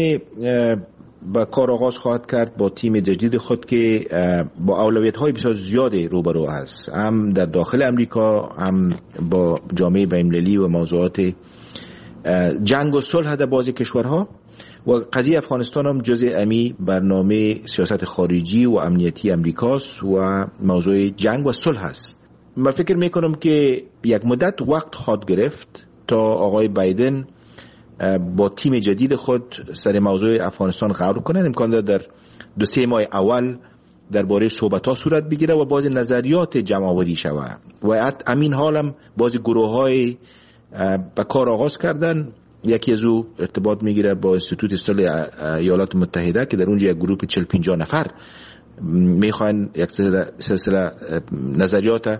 با کار آغاز خواهد کرد با تیم جدید خود که با اولویت‌های بسیار زیادی روبرو است، هم در داخل امریکا هم با جامعه بین‌المللی و موضوعات جنگ و صلح در بعضی کشورها و قضیه افغانستان هم جزء امی برنامه سیاست خارجی و امنیتی امریکاست و موضوع جنگ و صلح است. من فکر میکنم که یک مدت وقت خواهد گرفت تا آقای بایدن با تیم جدید خود سر موضوع افغانستان غور کنن. امکان دارد در دو سه ماه اول درباره صحبت‌ها صورت بگیره و بعضی نظریات جمع آوری شود و همین حالم بعضی گروه‌های به کار آغاز کردن. یکی از او ارتباط میگیره با انستیتوت صلح ایالات متحده که در اونجا یک گروه چهل پنجاه نفر میخوان یک سلسله نظریات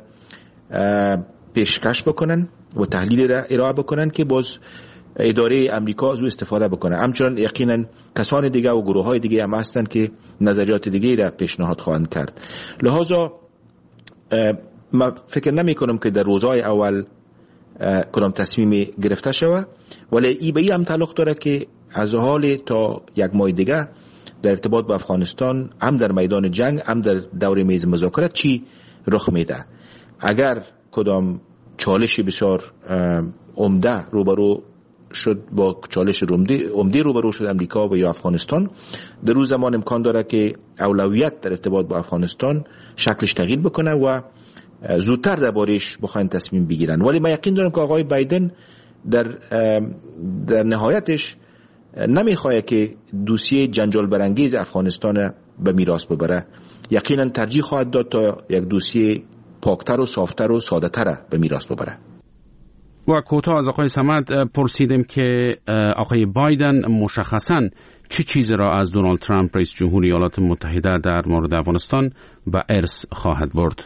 پیشکش بکنن و تحلیل را ارائه بکنن که باز اداره امریکا از او استفاده بکنه. همچنان یقینا کسان دیگه و گروه های دیگه هم هستن که نظریات دیگه را پیشنهاد خواهند کرد. لذا من فکر نمی کنم که در روزهای اول کدام تصمیم گرفته شود، ولی ای به ای هم تعلق داره که از حال تا یک ماه دیگه در ارتباط با افغانستان هم در میدان جنگ هم در دور میز مذاکرات چی رخ میده. اگر کدام چالش بسیار عمده روبرو شد با چالش عمده روبرو شد امریکا و یا افغانستان، در روز زمان امکان داره که اولویت در ارتباط با افغانستان شکلش تغییر بکنه و زودتر درباره‌اش بخواین تصمیم بگیرن. ولی من یقین دارم که آقای بایدن در در نهایتش نمیخواد که دوسیه جنجال برانگیز افغانستان به میراث ببره. یقینا ترجیح خواهد داد تا یک دوسیه پاکتر و صافتر و ساده‌تر به میراث ببره. و کوتاه از آقای صمد پرسیدیم که آقای بایدن مشخصاً چه چیزی را از دونالد ترامپ رئیس جمهور ایالات متحده در مورد افغانستان به ارث خواهد برد.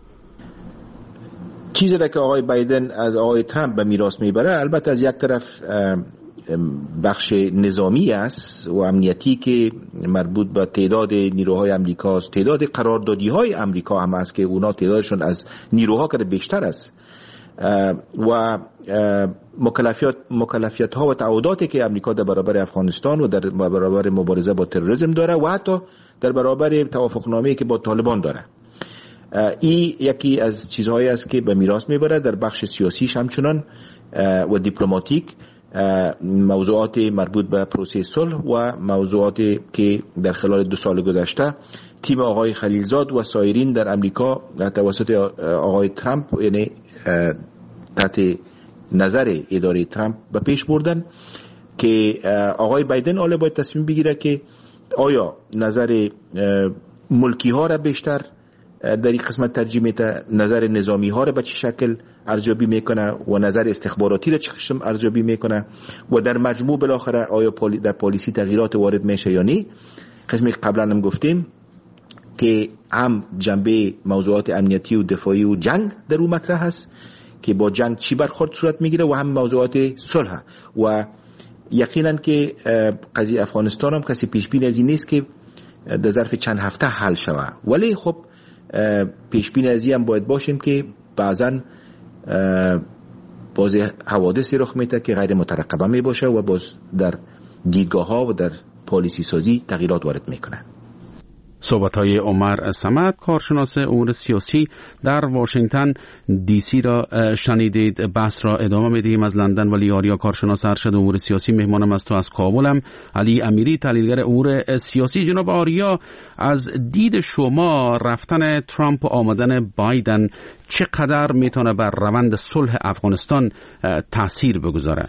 چیزی را که آقای بایدن از آقای ترامپ به میراث میبره البته از یک طرف بخش نظامی است و امنیتی که مربوط به تعداد نیروهای امریکاست، تعداد قراردادی‌های امریکا هم است که اونا تعدادشون از نیروها که بیشتر است و مکلفیت مکلفیت ها و تعهداتی که امریکا در برابر افغانستان و در برابر مبارزه با تروریسم داره و حتی در برابر توافقنامه‌ای که با طالبان داره. این یکی از چیزهایی است که به میراث میبره. در بخش سیاسیش همچنان و دیپلماتیک موضوعات مربوط به پروسه صلح و موضوعاتی که در خلال دو سال گذشته تیم آقای خلیلزاد و سایرین در امریکا توسط آقای ترامپ یعنی تحت نظر اداره ترامپ به پیش بردن که آقای بایدن حالا باید تصمیم بگیره که آیا نظر ملکی ها را بیشتر در این قسمت ترجیح میده نظر نظامی ها رو به چه شکل ارزیابی میکنه و نظر استخباراتی رو چه قسم ارزیابی میکنه و در مجموع بالاخره آیا در پالیسی تغییرات وارد میشه یا نه. قسمی قبلا هم گفتیم که هم جنبه موضوعات امنیتی و دفاعی و جنگ در اون مطرح هست که با جنگ چی برخورد صورت میگیره و هم موضوعات صلح و یقینا که قضیه افغانستان هم کسی پیش بینی از این نیست که در ظرف چند هفته حل شوه، ولی خب پیش بینی از این هم باید باشیم که بعضا باز حوادثی رخ میده که غیر مترقبه می باشه و باز در دیدگاه ها و در پالیسی سازی تغییرات وارد میکنه. صحبت‌های عمر صمد، کارشناس امور سیاسی در واشنگتن دی سی را شنیدید. بحث را ادامه می‌دهیم از لندن. ولی آریا، کارشناس ارشد امور سیاسی، مهمانم است. تو از کابلم علی امیری، تحلیلگر امور سیاسی. جناب آریا، از دید شما رفتن ترامپ و آمدن بایدن چقدر میتونه بر روند صلح افغانستان تاثیر بگذاره؟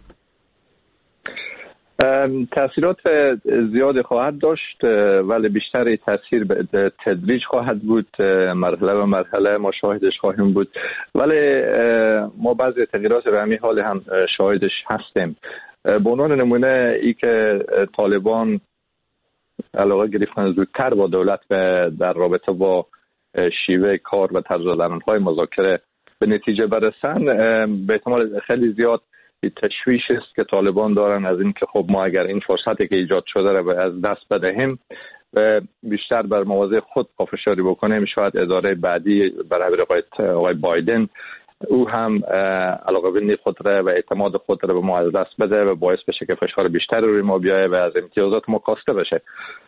تأثیرات زیاد خواهد داشت، ولی بیشتر تأثیر به تدریج خواهد بود. مرحله به مرحله ما شاهدش خواهیم بود، ولی ما بعضی تغییرات به همین حال هم شاهدش هستیم. به عنوان نمونه ای که طالبان علاقه گرفتن زودتر با دولت در رابطه با شیوه کار و طرز العمل‌های مذاکره به نتیجه برسن، به احتمال خیلی زیاد تشویش است که طالبان دارن از این که خب ما اگر این فرصتی که ایجاد شده را از دست بدهیم و بیشتر بر مواضع خود پافشاری بکنیم، شاید اداره بعدی برای آقای بایدن او هم علاقه بینی خود را و اعتماد خود را به ما از دست بده و باعث بشه که فشار بیشتر روی ما بیایه و از امتیازات ما کاسته بشه.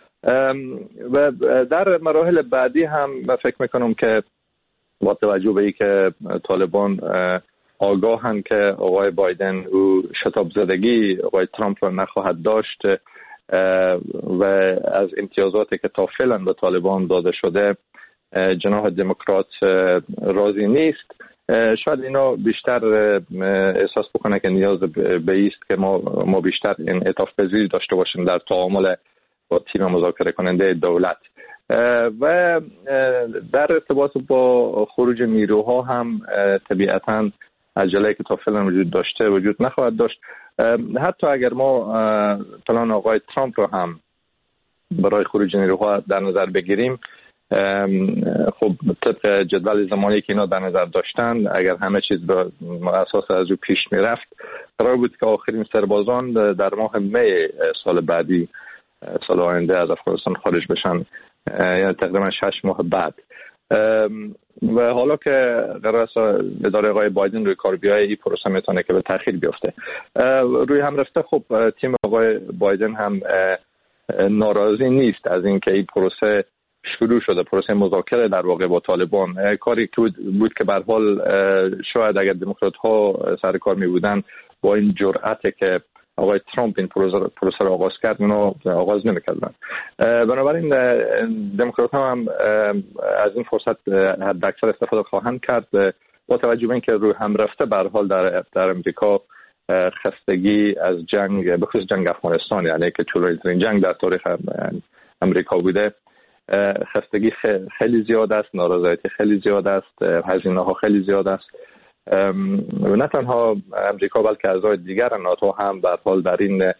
و در مراحل بعدی هم من فکر میکنم که با توجه به ای که طالبان آگاهن که آقای بایدن او شتاب زدگی آقای ترامپ را نخواهد داشت و از امتیازاتی که تا فعلا به طالبان داده شده جناح دموکرات راضی نیست، شاید اینا بیشتر احساس بکنه که نیاز به ایست که ما ما بیشتر انعطاف پذیری داشته باشیم در تعامل با تیم مذاکره کننده دولت. و در ارتباط با خروج نیروها هم طبیعتاً عجله که تا فعلا وجود داشته وجود نخواهد داشت. حتی اگر ما پلان آقای ترامپ رو هم برای خروج نیروها در نظر بگیریم، خب طبق جدول زمانی که اینا در نظر داشتن، اگر همه چیز به اساس از او پیش می رفت، قرار بود که آخرین سربازان در ماه می سال بعدی، سال آینده از افغانستان خارج بشن، یعنی تقریبا شش ماه بعد. و حالا که قرار است اداره آقای بایدن روی کار بیایه، این پروسه میتونه که به تأخیر بیفته. روی هم رفته خب تیم آقای بایدن هم ناراضی نیست از اینکه این پروسه شروع شده، پروسه مذاکره در واقع با طالبان. کاری که بود, بود که به هر حال شاید اگر دموکرات ها سر کار می بودن با این جرأتی که آقای ترامپ این پروسه, پروسه را آغاز کرد، اونا آغاز نمی‌کردن. بنابراین دموکرات ها هم از این فرصت حد اکثر استفاده خواهند کرد، با توجه به اینکه روی هم رفته به هر حال در در امریکا خستگی از جنگ، به خصوص جنگ افغانستان، یعنی که طولانی‌ترین جنگ در تاریخ امریکا بوده، خستگی خیلی زیاد است، نارضایتی خیلی زیاد است، هزینه ها خیلی زیاد است. و نه تنها امریکا بلکه اعضای دیگر ناتو هم به هر حال در این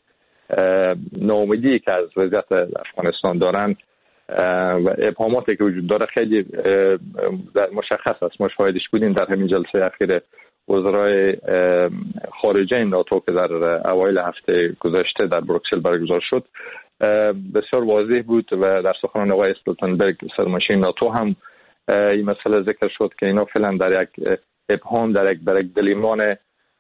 ناامیدی که از وضعیت افغانستان دارند و ابهاماتی که وجود داره خیلی مشخص است. ما شاهدش بودیم در همین جلسه اخیر وزرای خارجه ناتو که در اوایل هفته گذشته در بروکسل برگزار شد، بسیار واضح بود و در سخنان آقای استولتنبرگ سرمنشین ناتو هم این مسئله ذکر شد که اینا فعلا در یک ابهام، در یک در یک دلیمان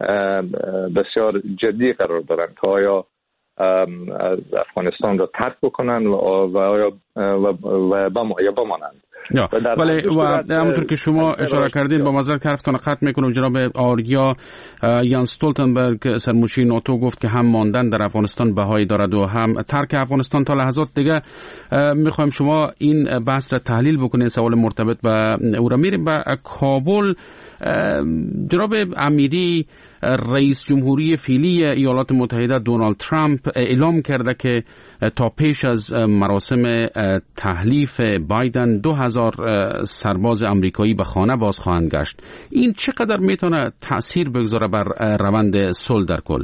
بسیار جدی قرار دارن که آیا از افغانستان را ترک بکنن و آیا و بمانند. ولی و همونطور که شما اشاره کردین، با معذرت که حرفتان قطع میکنم، جناب آریا، یان استولتنبرگ سرمنشین ناتو گفت که هم ماندن در افغانستان بهایی دارد و هم ترک افغانستان تا لحظات دیگه. میخوایم شما این بحث را تحلیل بکنید. سوال مرتبط به او را میریم به کابل. جناب امیری، رئیس جمهوری فعلی ایالات متحده دونالد ترامپ اعلام کرده که تا پیش از مراسم تحلیف بایدن دو هزار سرباز امریکایی به خانه باز خواهند گشت. این چقدر میتونه تأثیر بگذاره بر روند صلح در کل؟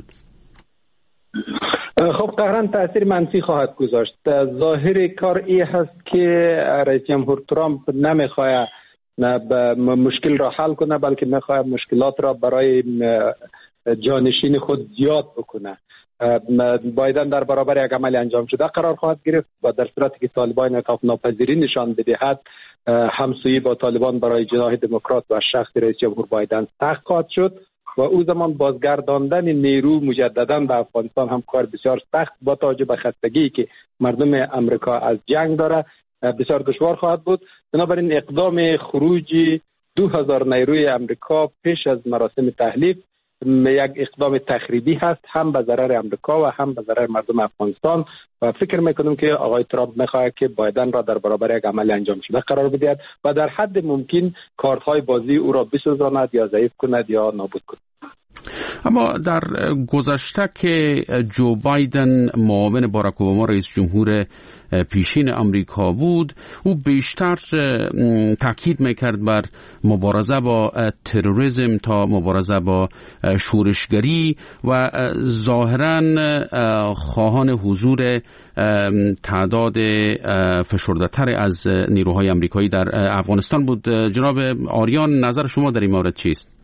خب قطعاً تأثیر منفی خواهد گذاشت. ظاهر کار ای هست که رئیس جمهور ترامپ نمیخواد مشکل را حل کنه، بلکه میخواد مشکلات را برای جانشین خود زیاد بکنه. بایدن در برابر یک عمل انجام شده قرار خواهد گرفت و در صورتی که طالبان انعطاف ناپذیری نشان بدهد، همسویی با طالبان برای جناح دموکرات و شخص رئیس جمهور بایدن سخت خواهد شد و او زمان بازگرداندن نیرو مجددا به افغانستان هم کار بسیار سخت با توجه به خستگی که مردم امریکا از جنگ داره بسیار دشوار خواهد بود. بنابراین اقدام خروج دو هزار نیروی امریکا پیش از مراسم تحلیف یک اقدام تخریبی هست، هم به ضرر امریکا و هم به ضرر مردم افغانستان و فکر میکنم که آقای ترامپ میخواهد که بایدن را در برابر یک عمل انجام شده قرار بدهد و در حد ممکن کارت‌های بازی او را بسوزاند یا ضعیف کند یا نابود کند. اما در گذشته که جو بایدن معاون باراک اوباما رئیس جمهور پیشین امریکا بود، او بیشتر تاکید میکرد بر مبارزه با تروریسم تا مبارزه با شورشگری و ظاهراً خواهان حضور تعداد فشرده‌تر از نیروهای آمریکایی در افغانستان بود. جناب آریان، نظر شما در این مورد چیست؟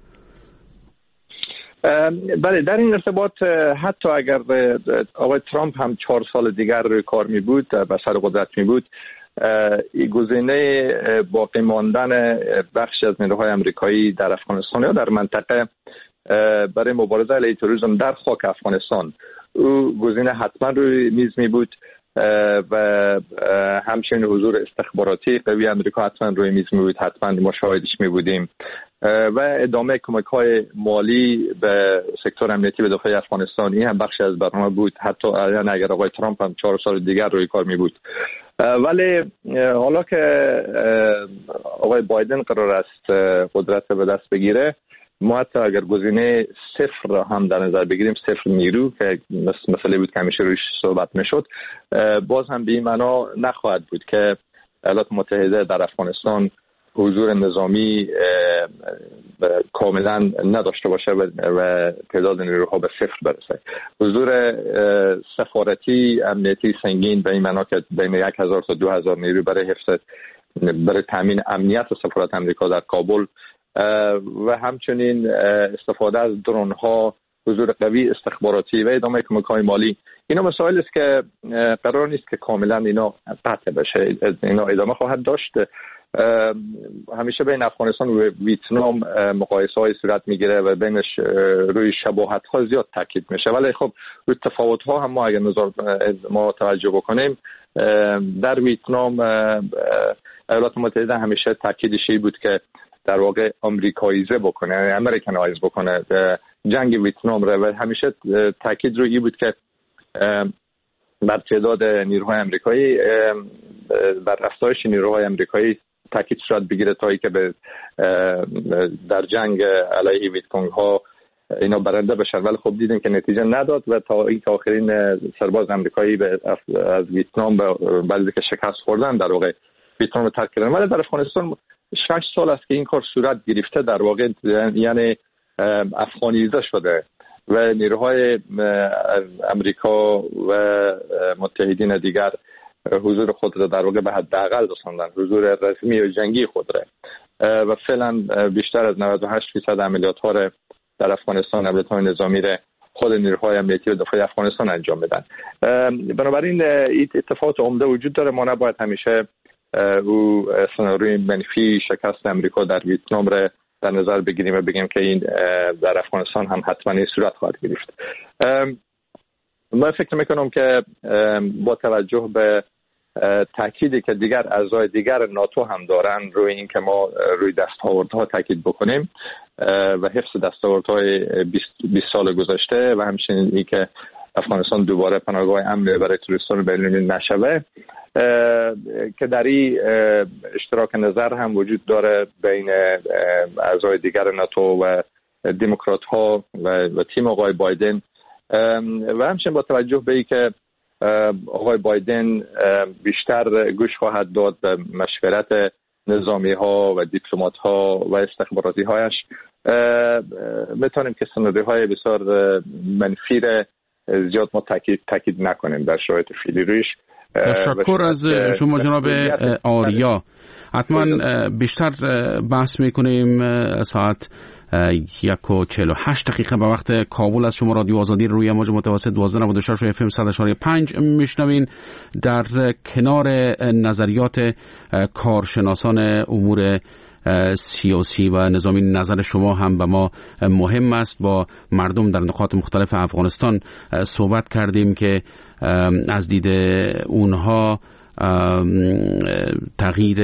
بله، در این ارتباط حتی اگر آقای ترامپ هم چهار سال دیگر روی کار می بود، به سر قدرت می بود، گزینه باقی ماندن بخش از نیروهای آمریکایی در افغانستان یا در منطقه برای مبارزه علیه تروریسم در خاک افغانستان، او گزینه حتما روی میز می بود و همچنین حضور استخباراتی قوی آمریکا حتما روی میز می بود، حتما مشاهدش می بودیم و ادامه کمک‌های مالی به سکتور امنیتی به داخل افغانستان این هم بخشی از برنامه بود، حتی اگر آقای ترامپ هم چهار سال دیگر روی کار می بود. ولی حالا که آقای بایدن قرار است قدرت به دست بگیره، ما حتی اگر گزینه صفر را هم در نظر بگیریم، صفر نیرو که مسئله بود که همیشه روش صحبت میشد، باز هم به این معنا نخواهد بود که ایالات متحده در افغانستان حضور نظامی کاملا نداشته باشه و تعداد نیروها به صفر برسه. حضور سفارتی امنیتی سنگین به این معنا که بین یک هزار تا دو هزار نیرو برای حفظ برای تامین امنیت سفارت امریکا در کابل و همچنین استفاده از درون ها، حضور قوی استخباراتی و ادامه کمک‌های مالی، اینا مسائل است که قرار نیست که کاملا اینا قطع بشه، اینا ادامه خواهد داشت. همیشه بین افغانستان و ویتنام مقایسه‌های صورت میگیره و بینش روی شباهت‌ها زیاد تاکید میشه، ولی خب روی تفاوت‌ها هم ما اگر نظر ما توجه بکنیم، در ویتنام ایالات متحده همیشه تاکیدش این بود که در واقع آمریکاییزه بکنه، یعنی امریکنایز بکنه جنگ ویتنام را، و همیشه تاکید روی این بود که بر تعداد نیروهای آمریکایی، بر افزایش نیروهای آمریکایی تاکید شد بگیره تا اینکه به در جنگ علیه ویتکونگ ها اینا برنده بشن، ولی خب دیدیم که نتیجه نداد و تا این تا آخرین سرباز آمریکایی از ویتنام بعد که شکست خوردن در واقع ویتنام رو ترک کردن. ولی در افغانستان شش سال است که این کار صورت گرفته، در واقع یعنی افغانیزه شده و نیروهای امریکا و متحدین دیگر حضور خود را در واقع به حداقل رساندن، حضور رسمی و جنگی خود را، و فعلا بیشتر از نود و هشت درصد عملیات ها را در افغانستان، عملیات های نظامی را خود نیروهای امنیتی و دفاعی افغانستان انجام میدن. بنابراین این اتفاقات عمده وجود داره. ما نباید همیشه او سناریوی منفی شکست امریکا در ویتنام را در نظر بگیریم و بگیم که این در افغانستان هم حتما این صورت خواهد گرفت. من فکر میکنم که با توجه به تاکیدی که دیگر اعضای دیگر ناتو هم دارن روی این که ما روی دستاوردها تاکید بکنیم و حفظ دستاوردهای بیست سال گذشته و همچنین این که افغانستان دوباره پناهگاه امن برای توریستان بین‌المللی نشوه، که در این اشتراک نظر هم وجود داره بین اعضای دیگر ناتو و دموکرات ها و, و تیم آقای بایدن، و همچنین با توجه به ای که آقای بایدن بیشتر گوش خواهد داد به مشورت نظامی ها و دیپلمات ها و استخباراتی هایش، میتونیم که سناریوهای بسیار منفی را زیاد ما تاکید تاکید نکنیم در شرایط فعلی روش. تشکر از شما جناب آریا. حتما بیشتر بحث میکنیم. ساعت یک و چهل و هشت دقیقه به وقت کابل از شما رادیو آزادی روی موج متوسط دوازده نود و شش و اف ام صد و پنج میشنوین. در کنار نظریات کارشناسان امور سیاسی و نظامی، نظر شما هم به ما مهم است. با مردم در نقاط مختلف افغانستان صحبت کردیم که از دید اونها تغییر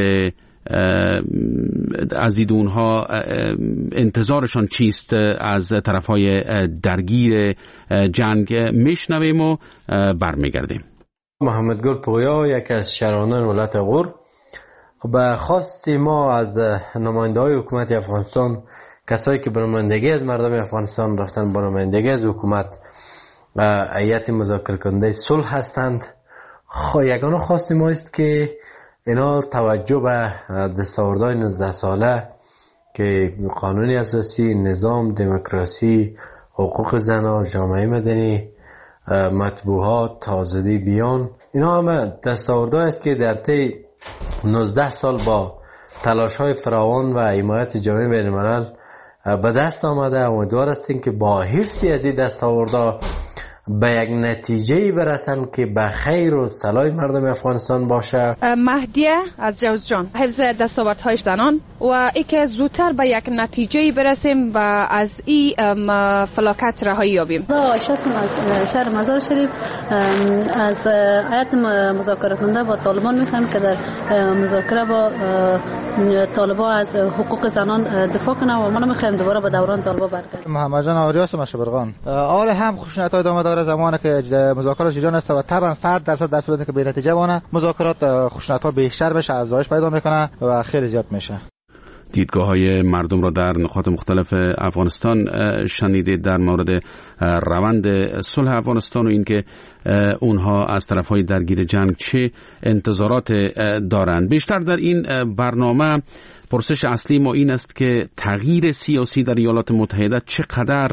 از دید اونها انتظارشان چیست از طرفهای درگیر جنگ. میشنویم و برمیگردیم. محمد گل پویا، یکی از شهروندان ولایت غور. خب خواستی ما از نماینده های حکومت افغانستان، کسایی که برنامه‌نمایندگی از مردم افغانستان رفتن برنامه‌نمایندگی از حکومت، هیئت مذاکره کننده صلح هستند، خب یگانه خواستی ما است که اینا توجه به دستاوردهای نوزده ساله که قانون اساسی، نظام، دموکراسی، حقوق زنان، جامعه مدنی، مطبوعات، آزادی بیان، اینا همه دستاوردهایی است که در طی نوزده سال با تلاش‌های فراوان و حمایت جامعه بین‌الملل به دست آمده. امیدوار هستیم که با حفظ از این دستاوردها به یک نتیجه برسن که به خیر و صلاح مردم افغانستان باشه. مهدیه از جوزجان، حفظ دستاوردهای زنان و ای که زودتر به یک نتیجه برسیم و از این فلاکت رهایی یابیم. عایشه از شهر مزار شریف از هیئت مذاکره کننده با طالبان میخوایم که در مذاکره با طالبان از حقوق زنان دفاع کنه و ما نمیخوایم دوباره به دوران طالبان برگردیم. محمد جان آریاس مشبرغان. آره هم خشونت‌های ادامه داره زمانی که مذاکرات جریان است و طبعا صد درصد در صورتی که به نتیجه بونه مذاکرات خشونت‌ها بیشتر بشه، افزایش پیدا میکنه و خیلی زیاد میشه. دیدگاه‌های مردم را در نقاط مختلف افغانستان شنیدید در مورد روند صلح افغانستان و اینکه اونها از طرف‌های درگیر جنگ چه انتظارات دارند. بیشتر در این برنامه پرسش اصلی ما این است که تغییر سیاسی در ایالات متحده چقدر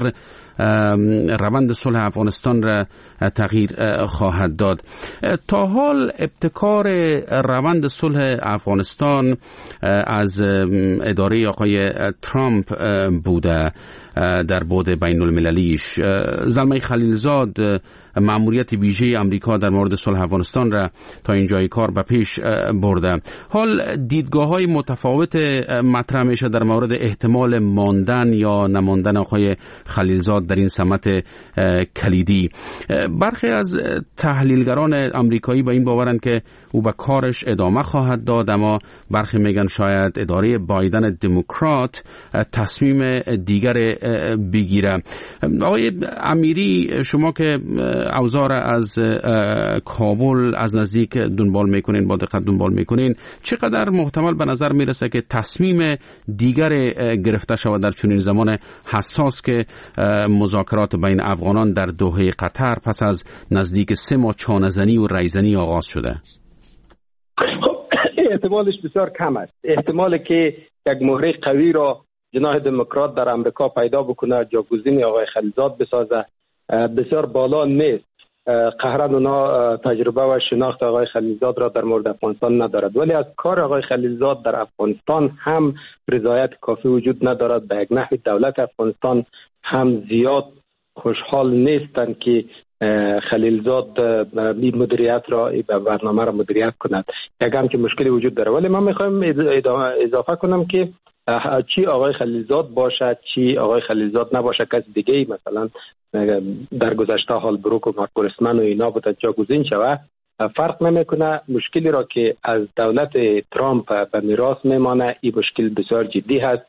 روند صلح افغانستان را تغییر خواهد داد. تا حال ابتکار روند صلح افغانستان از اداره آقای ترامپ بوده در بعد بین المللیش. زلمه خلیلزاد مأموریت ویژه امریکا در مورد صلح افغانستان را تا اینجای کار به پیش برده. حال دیدگاه‌های متفاوت مطرح میشه در مورد احتمال ماندن یا نماندن آقای خلیلزاد در این سمت کلیدی. برخی از تحلیلگران آمریکایی به این باورند که او به کارش ادامه خواهد داد، اما برخی میگن شاید اداره بایدن دموکرات تصمیم دیگر بگیره. آقای امیری، شما که اوضاع از کابل از نزدیک دنبال میکنین، با دقت دنبال میکنین، چقدر محتمل به نظر میرسه که تصمیم دیگر گرفته شود در چنین زمان حساس که مذاکرات بین افغانان در دوحه قطر پس از نزدیک سه ماه چانه‌زنی و ریزنی آغاز شده؟ احتمالش بسیار کم است. احتمالی که یک مهره قوی را جناح دموکرات در امریکا پیدا بکنه، جاگزین آقای خلیلزاد بسازه، بسیار بالا نیست. قهرن اونا تجربه و شناخت آقای خلیلزاد را در مورد افغانستان ندارد، ولی از کار آقای خلیلزاد در افغانستان هم رضایت کافی وجود ندارد. به یک نحوی دولت افغانستان هم زیاد خوشحال نیستند که خلیلزاد این مدیریت را به برنامه را مدیریت کند. یک هم که مشکلی وجود داره، ولی من میخوایم اضافه کنم که چی آقای خلیلزاد باشد چی آقای خلیلزاد نباشد، کس دیگه ای مثلا در گذشته حال بروک و مارکورسمن و اینا بوده جاگزین شود، فرق نمیکنه. مشکلی را که از دولت ترامپ به میراث میمانه این مشکل بسیار جدی هست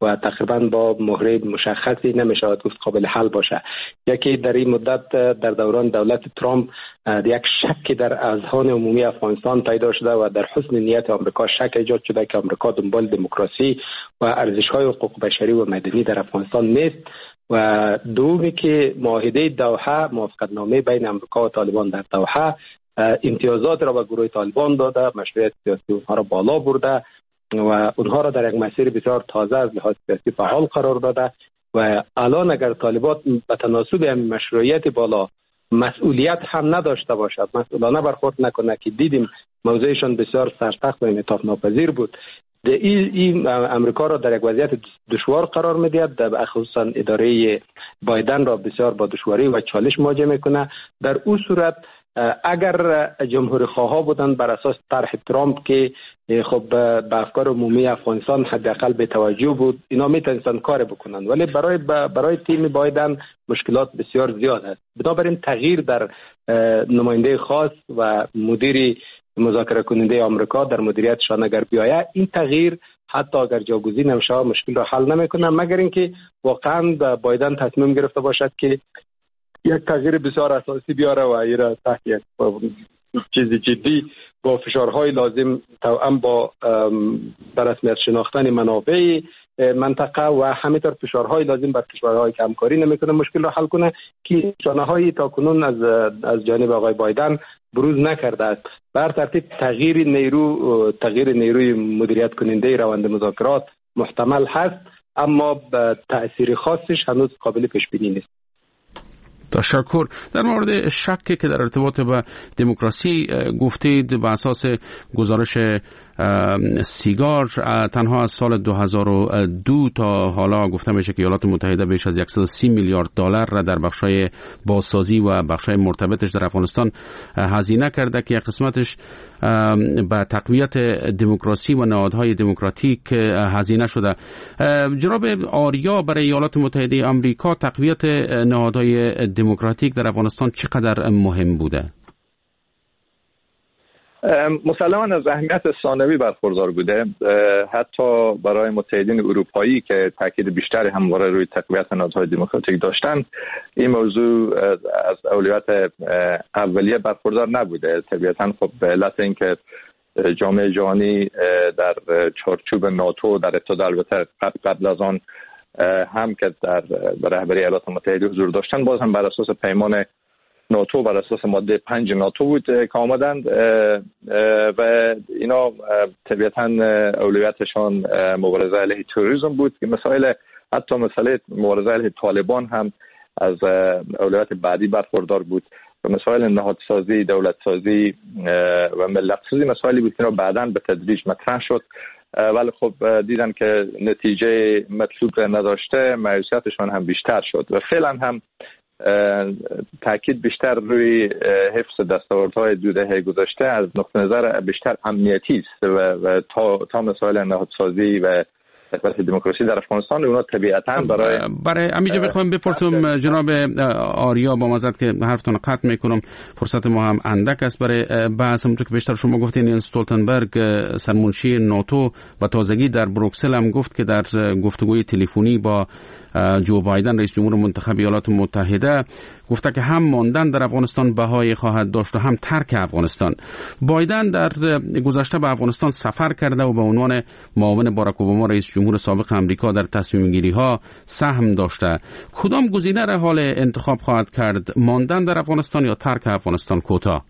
و تقریبا با مهره مشخصی نمیشود گفت قابل حل باشه. یکی در این مدت در دوران دولت ترامپ یک شک در اذهان عمومی افغانستان پیدا شده و در حسن نیت آمریکا شک ایجاد شده که آمریکا دنبال دموکراسی و ارزش‌های حقوق بشری و مدنی در افغانستان نیست. و دومی که معاهده دوحه، موافقتنامه بین آمریکا و طالبان در دوحه، امتیازات را به گروه طالبان داده، مشروعیت سیاسی اونها را بالا برده و اونها را در یک مسیر بسیار تازه از لحاظ سیاسی فعال قرار داده و الان اگر طالبان به تناسب این مشروعیت بالا مسئولیت هم نداشته باشد، مسئولانه برخورد نکنه که دیدیم موضعشان بسیار سرسخت و انعطاف ناپذیر بود، این این امریکا را در یک وضعیت دشوار قرار می‌دهد، خصوصا اداره بایدن را بسیار با دشواری و چالش مواجه میکنه. در او صورت اگر جمهوری خواها بودند بر اساس طرح ترامپ که خب به افکار عمومی افغانستان حداقل به توجه بود، اینا میتونستند کار بکنند، ولی برای برای تیم بایدن مشکلات بسیار زیاد است. بنابراین تغییر در نماینده خاص و مدیر مذاکره کننده آمریکا در مدیریتشان اگر بیاید، این تغییر حتی اگر جاگزین نمیشه مشکل را حل نمیکنه، مگر اینکه واقعا بایدن تصمیم گرفته باشد که یک تغییر بسیار اساسی بیاره و ایرا تحت یک چیز جدی با فشارهای لازم توأم با در رسمیت شناختن منابع منطقه و همینطور فشارهای لازم بر کشورهای که همکاری نمیکنه مشکل را حل کنه که نشانه‌های تاکنون از از جانب آقای بایدن بروز نکرده است. بر ترتیب تغییر نیرو تغییر نیروی مدیریت کننده روند مذاکرات محتمل هست، اما به تأثیر خاصش هنوز قابل پیش بینی نیست. تشکر. در مورد شکی که در ارتباط با دموکراسی گفتید، به اساس گزارش سیگار تنها از سال دو هزار و دو تا حالا گفته میشه که ایالات متحده بیش از صد و سی میلیارد دلار را در بخشای بازسازی و بخشای مرتبطش در افغانستان هزینه کرده که یک قسمتش به تقویت دموکراسی و نهادهای دموکراتیک هزینه شده. جناب آریا، برای ایالات متحده آمریکا تقویت نهادهای دموکراتیک در افغانستان چقدر مهم بوده؟ مسلماً از اهمیت ثانوی برخوردار بوده، حتی برای متحدین اروپایی که تاکید بیشتری همواره روی تقویت نهادهای دموکراتیک داشتن، این موضوع از اولویت اولیه برخوردار نبوده. طبیعتاً خب به علت اینکه جامعه جهانی در چارچوب ناتو در ابتدا البته قبل از آن هم که در رهبری ایالات متحده حضور داشتن، باز هم بر اساس پیمان ناتو بر اساس ماده پنج ناتو بود که آمدند و اینا طبیعتاً اولویتشان مبارزه علیه تروریسم بود که مسائل حتی مسئله مبارزه علیه طالبان هم از اولویت بعدی برخوردار بود و مسائل نهادسازی، دولتسازی و ملتسازی مسائلی بود که بعداً به تدریج مطرح شد، ولی خب دیدن که نتیجه مطلوب نداشته، مایوسیتشان هم بیشتر شد و فعلا هم تاکید بیشتر روی حفظ دستاوردهای دو دهه گذشته از نقطه نظر بیشتر امنیتی است و, و تا تا مسائل نهادسازی و تقویت دموکراسی در افغانستان اونا طبیعتاً برای برای امیجا بخوام بپرسم جناب آریا، با معذرت که حرفتون قطع میکنم، فرصت ما هم اندک است برای بحث. همونطور که بیشتر شما گفتین، این استولتنبرگ سرمنشی ناتو و تازگی در بروکسل هم گفت که در گفتگوی تلفنی با جو بایدن رئیس جمهور منتخب ایالات متحده گفته که هم ماندن در افغانستان بهای خواهد داشت و هم ترک افغانستان. بایدن در گذشته به افغانستان سفر کرده و به عنوان معاون باراک اوباما رئیس جمهور سابق امریکا در تصمیم گیری ها سهم داشته. کدام گزینه را حال انتخاب خواهد کرد؟ ماندن در افغانستان یا ترک افغانستان کوتاه؟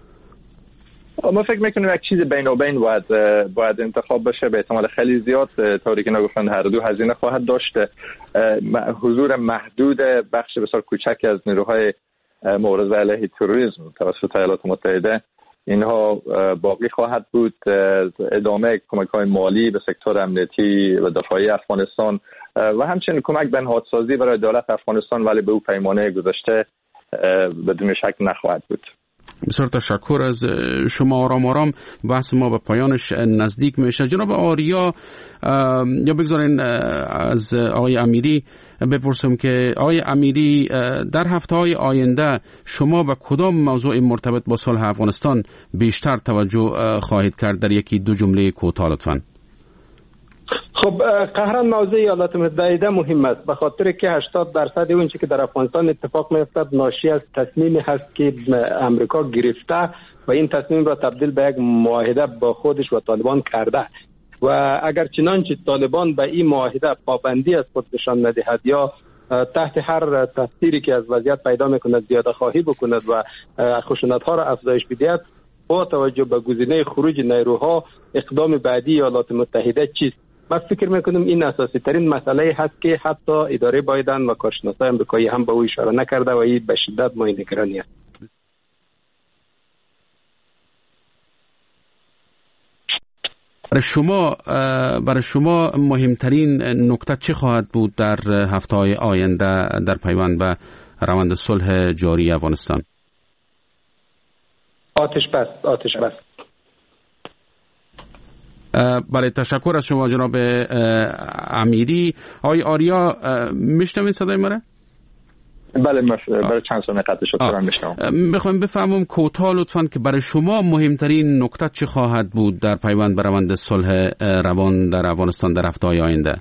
ما فکر میکنیم یک چیز بین و بین باید باید انتخاب بشه. به احتمال خیلی زیاد طوری که نگفتن هر دو هزینه خواهد داشت. حضور محدود بخش بسیار کوچکی از نیروهای مبارزه علیه تروریسم توسط ایالات متحده اینها باقی خواهد بود. ادامه کمک‌های مالی به سکتور امنیتی و دفاعی افغانستان و همچنین کمک به نهادسازی برای دولت افغانستان، ولی به او پیمانه گذشته بدون شک نخواهد بود. بسیار تشکر از شما. آرام آرام بحث ما به پایانش نزدیک میشه. جناب آریا، یا بگذارین از آقای امیری بپرسم که آقای امیری، در هفته‌های آینده شما به کدام موضوع مرتبط با صلح افغانستان بیشتر توجه خواهید کرد؟ در یکی دو جمله کوتاه لطفاً. خب قهران موضوع ایالات متحده مهم است به خاطر که هشتاد درصد اون چیزی که در افغانستان اتفاق میافتد ناشی از تصمیمی هست که امریکا گرفته و این تصمیم را تبدیل به یک معاهده با خودش و طالبان کرده و اگر چنانچه طالبان به این معاهده پابندی از خود نشان ندهد یا تحت هر تفسیری که از وضعیت پیدا میکند زیاده خواهی بکند و خشونت ها را افزایش بدهد با توجه به گزینه خروج نیروها اقدام بعدی ایالات متحده چیست؟ من فکر میکنم این اساسی ترین مسئله هست که حتی اداره بایدن و کارشناسای آمریکایی هم به او اشاره نکرده و این به شدت مورد نگرانی است. برای شما برای شما مهمترین نکته چه خواهد بود در هفته‌های آینده در پیوند به روند صلح جاری افغانستان؟ آتش بس آتش بس برای تشکر از شما جناب امیری. آقای آریا میشنوید صدای مرا؟ بله برای چند ثانیه قطع شد دارم میشنوم. میخوام بفهمم کوتاه لطفاً که برای شما مهمترین نکته چه خواهد بود در پیوند به روند صلح روان در افغانستان در هفته‌های آینده؟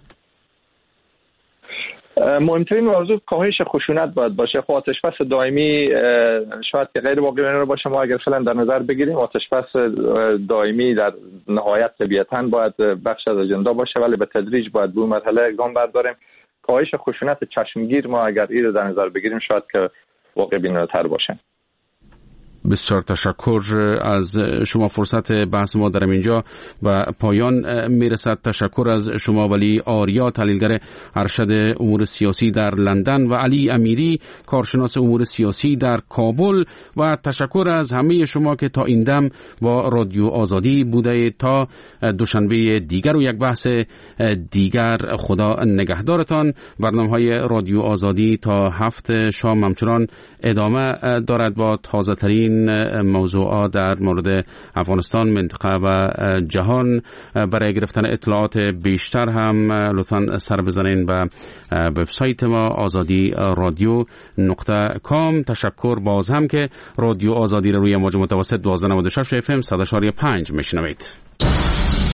مهمترین موضوع کاهش خشونت باید باشه. خب آتش‌بس دائمی شاید که غیر واقعی باشه، ما اگر فعلا در نظر بگیریم آتش‌بس دائمی در نهایت طبیعتاً باید بخش از اجندا باشه، ولی به تدریج باید به مرحله اقدام برداریم. کاهش خشونت چشمگیر ما اگر این رو در نظر بگیریم شاید که واقع بینانه‌تر باشه. بسیار تشکر از شما. فرصت بحث ما در اینجا و پایان میرسد. تشکر از شما ولی آریا، تحلیلگر ارشد امور سیاسی در لندن و علی امیری، کارشناس امور سیاسی در کابل و تشکر از همه شما که تا این دم با رادیو آزادی بوده. تا دوشنبه دیگر و یک بحث دیگر، خدا نگهدارتان. برنامه‌های رادیو آزادی تا هفت شام همچنان ادامه دارد با تازه ترین موضوعات در مورد افغانستان، منطقه و جهان. برای گرفتن اطلاعات بیشتر هم لطفاً سر بزنین به وبسایت ما آزادی رادیو نقطه کام. تشکر باز هم که رادیو آزادی رو روی موج متوسط دوازده نود و شش اف ام صد و چهار و پنج میشنوید.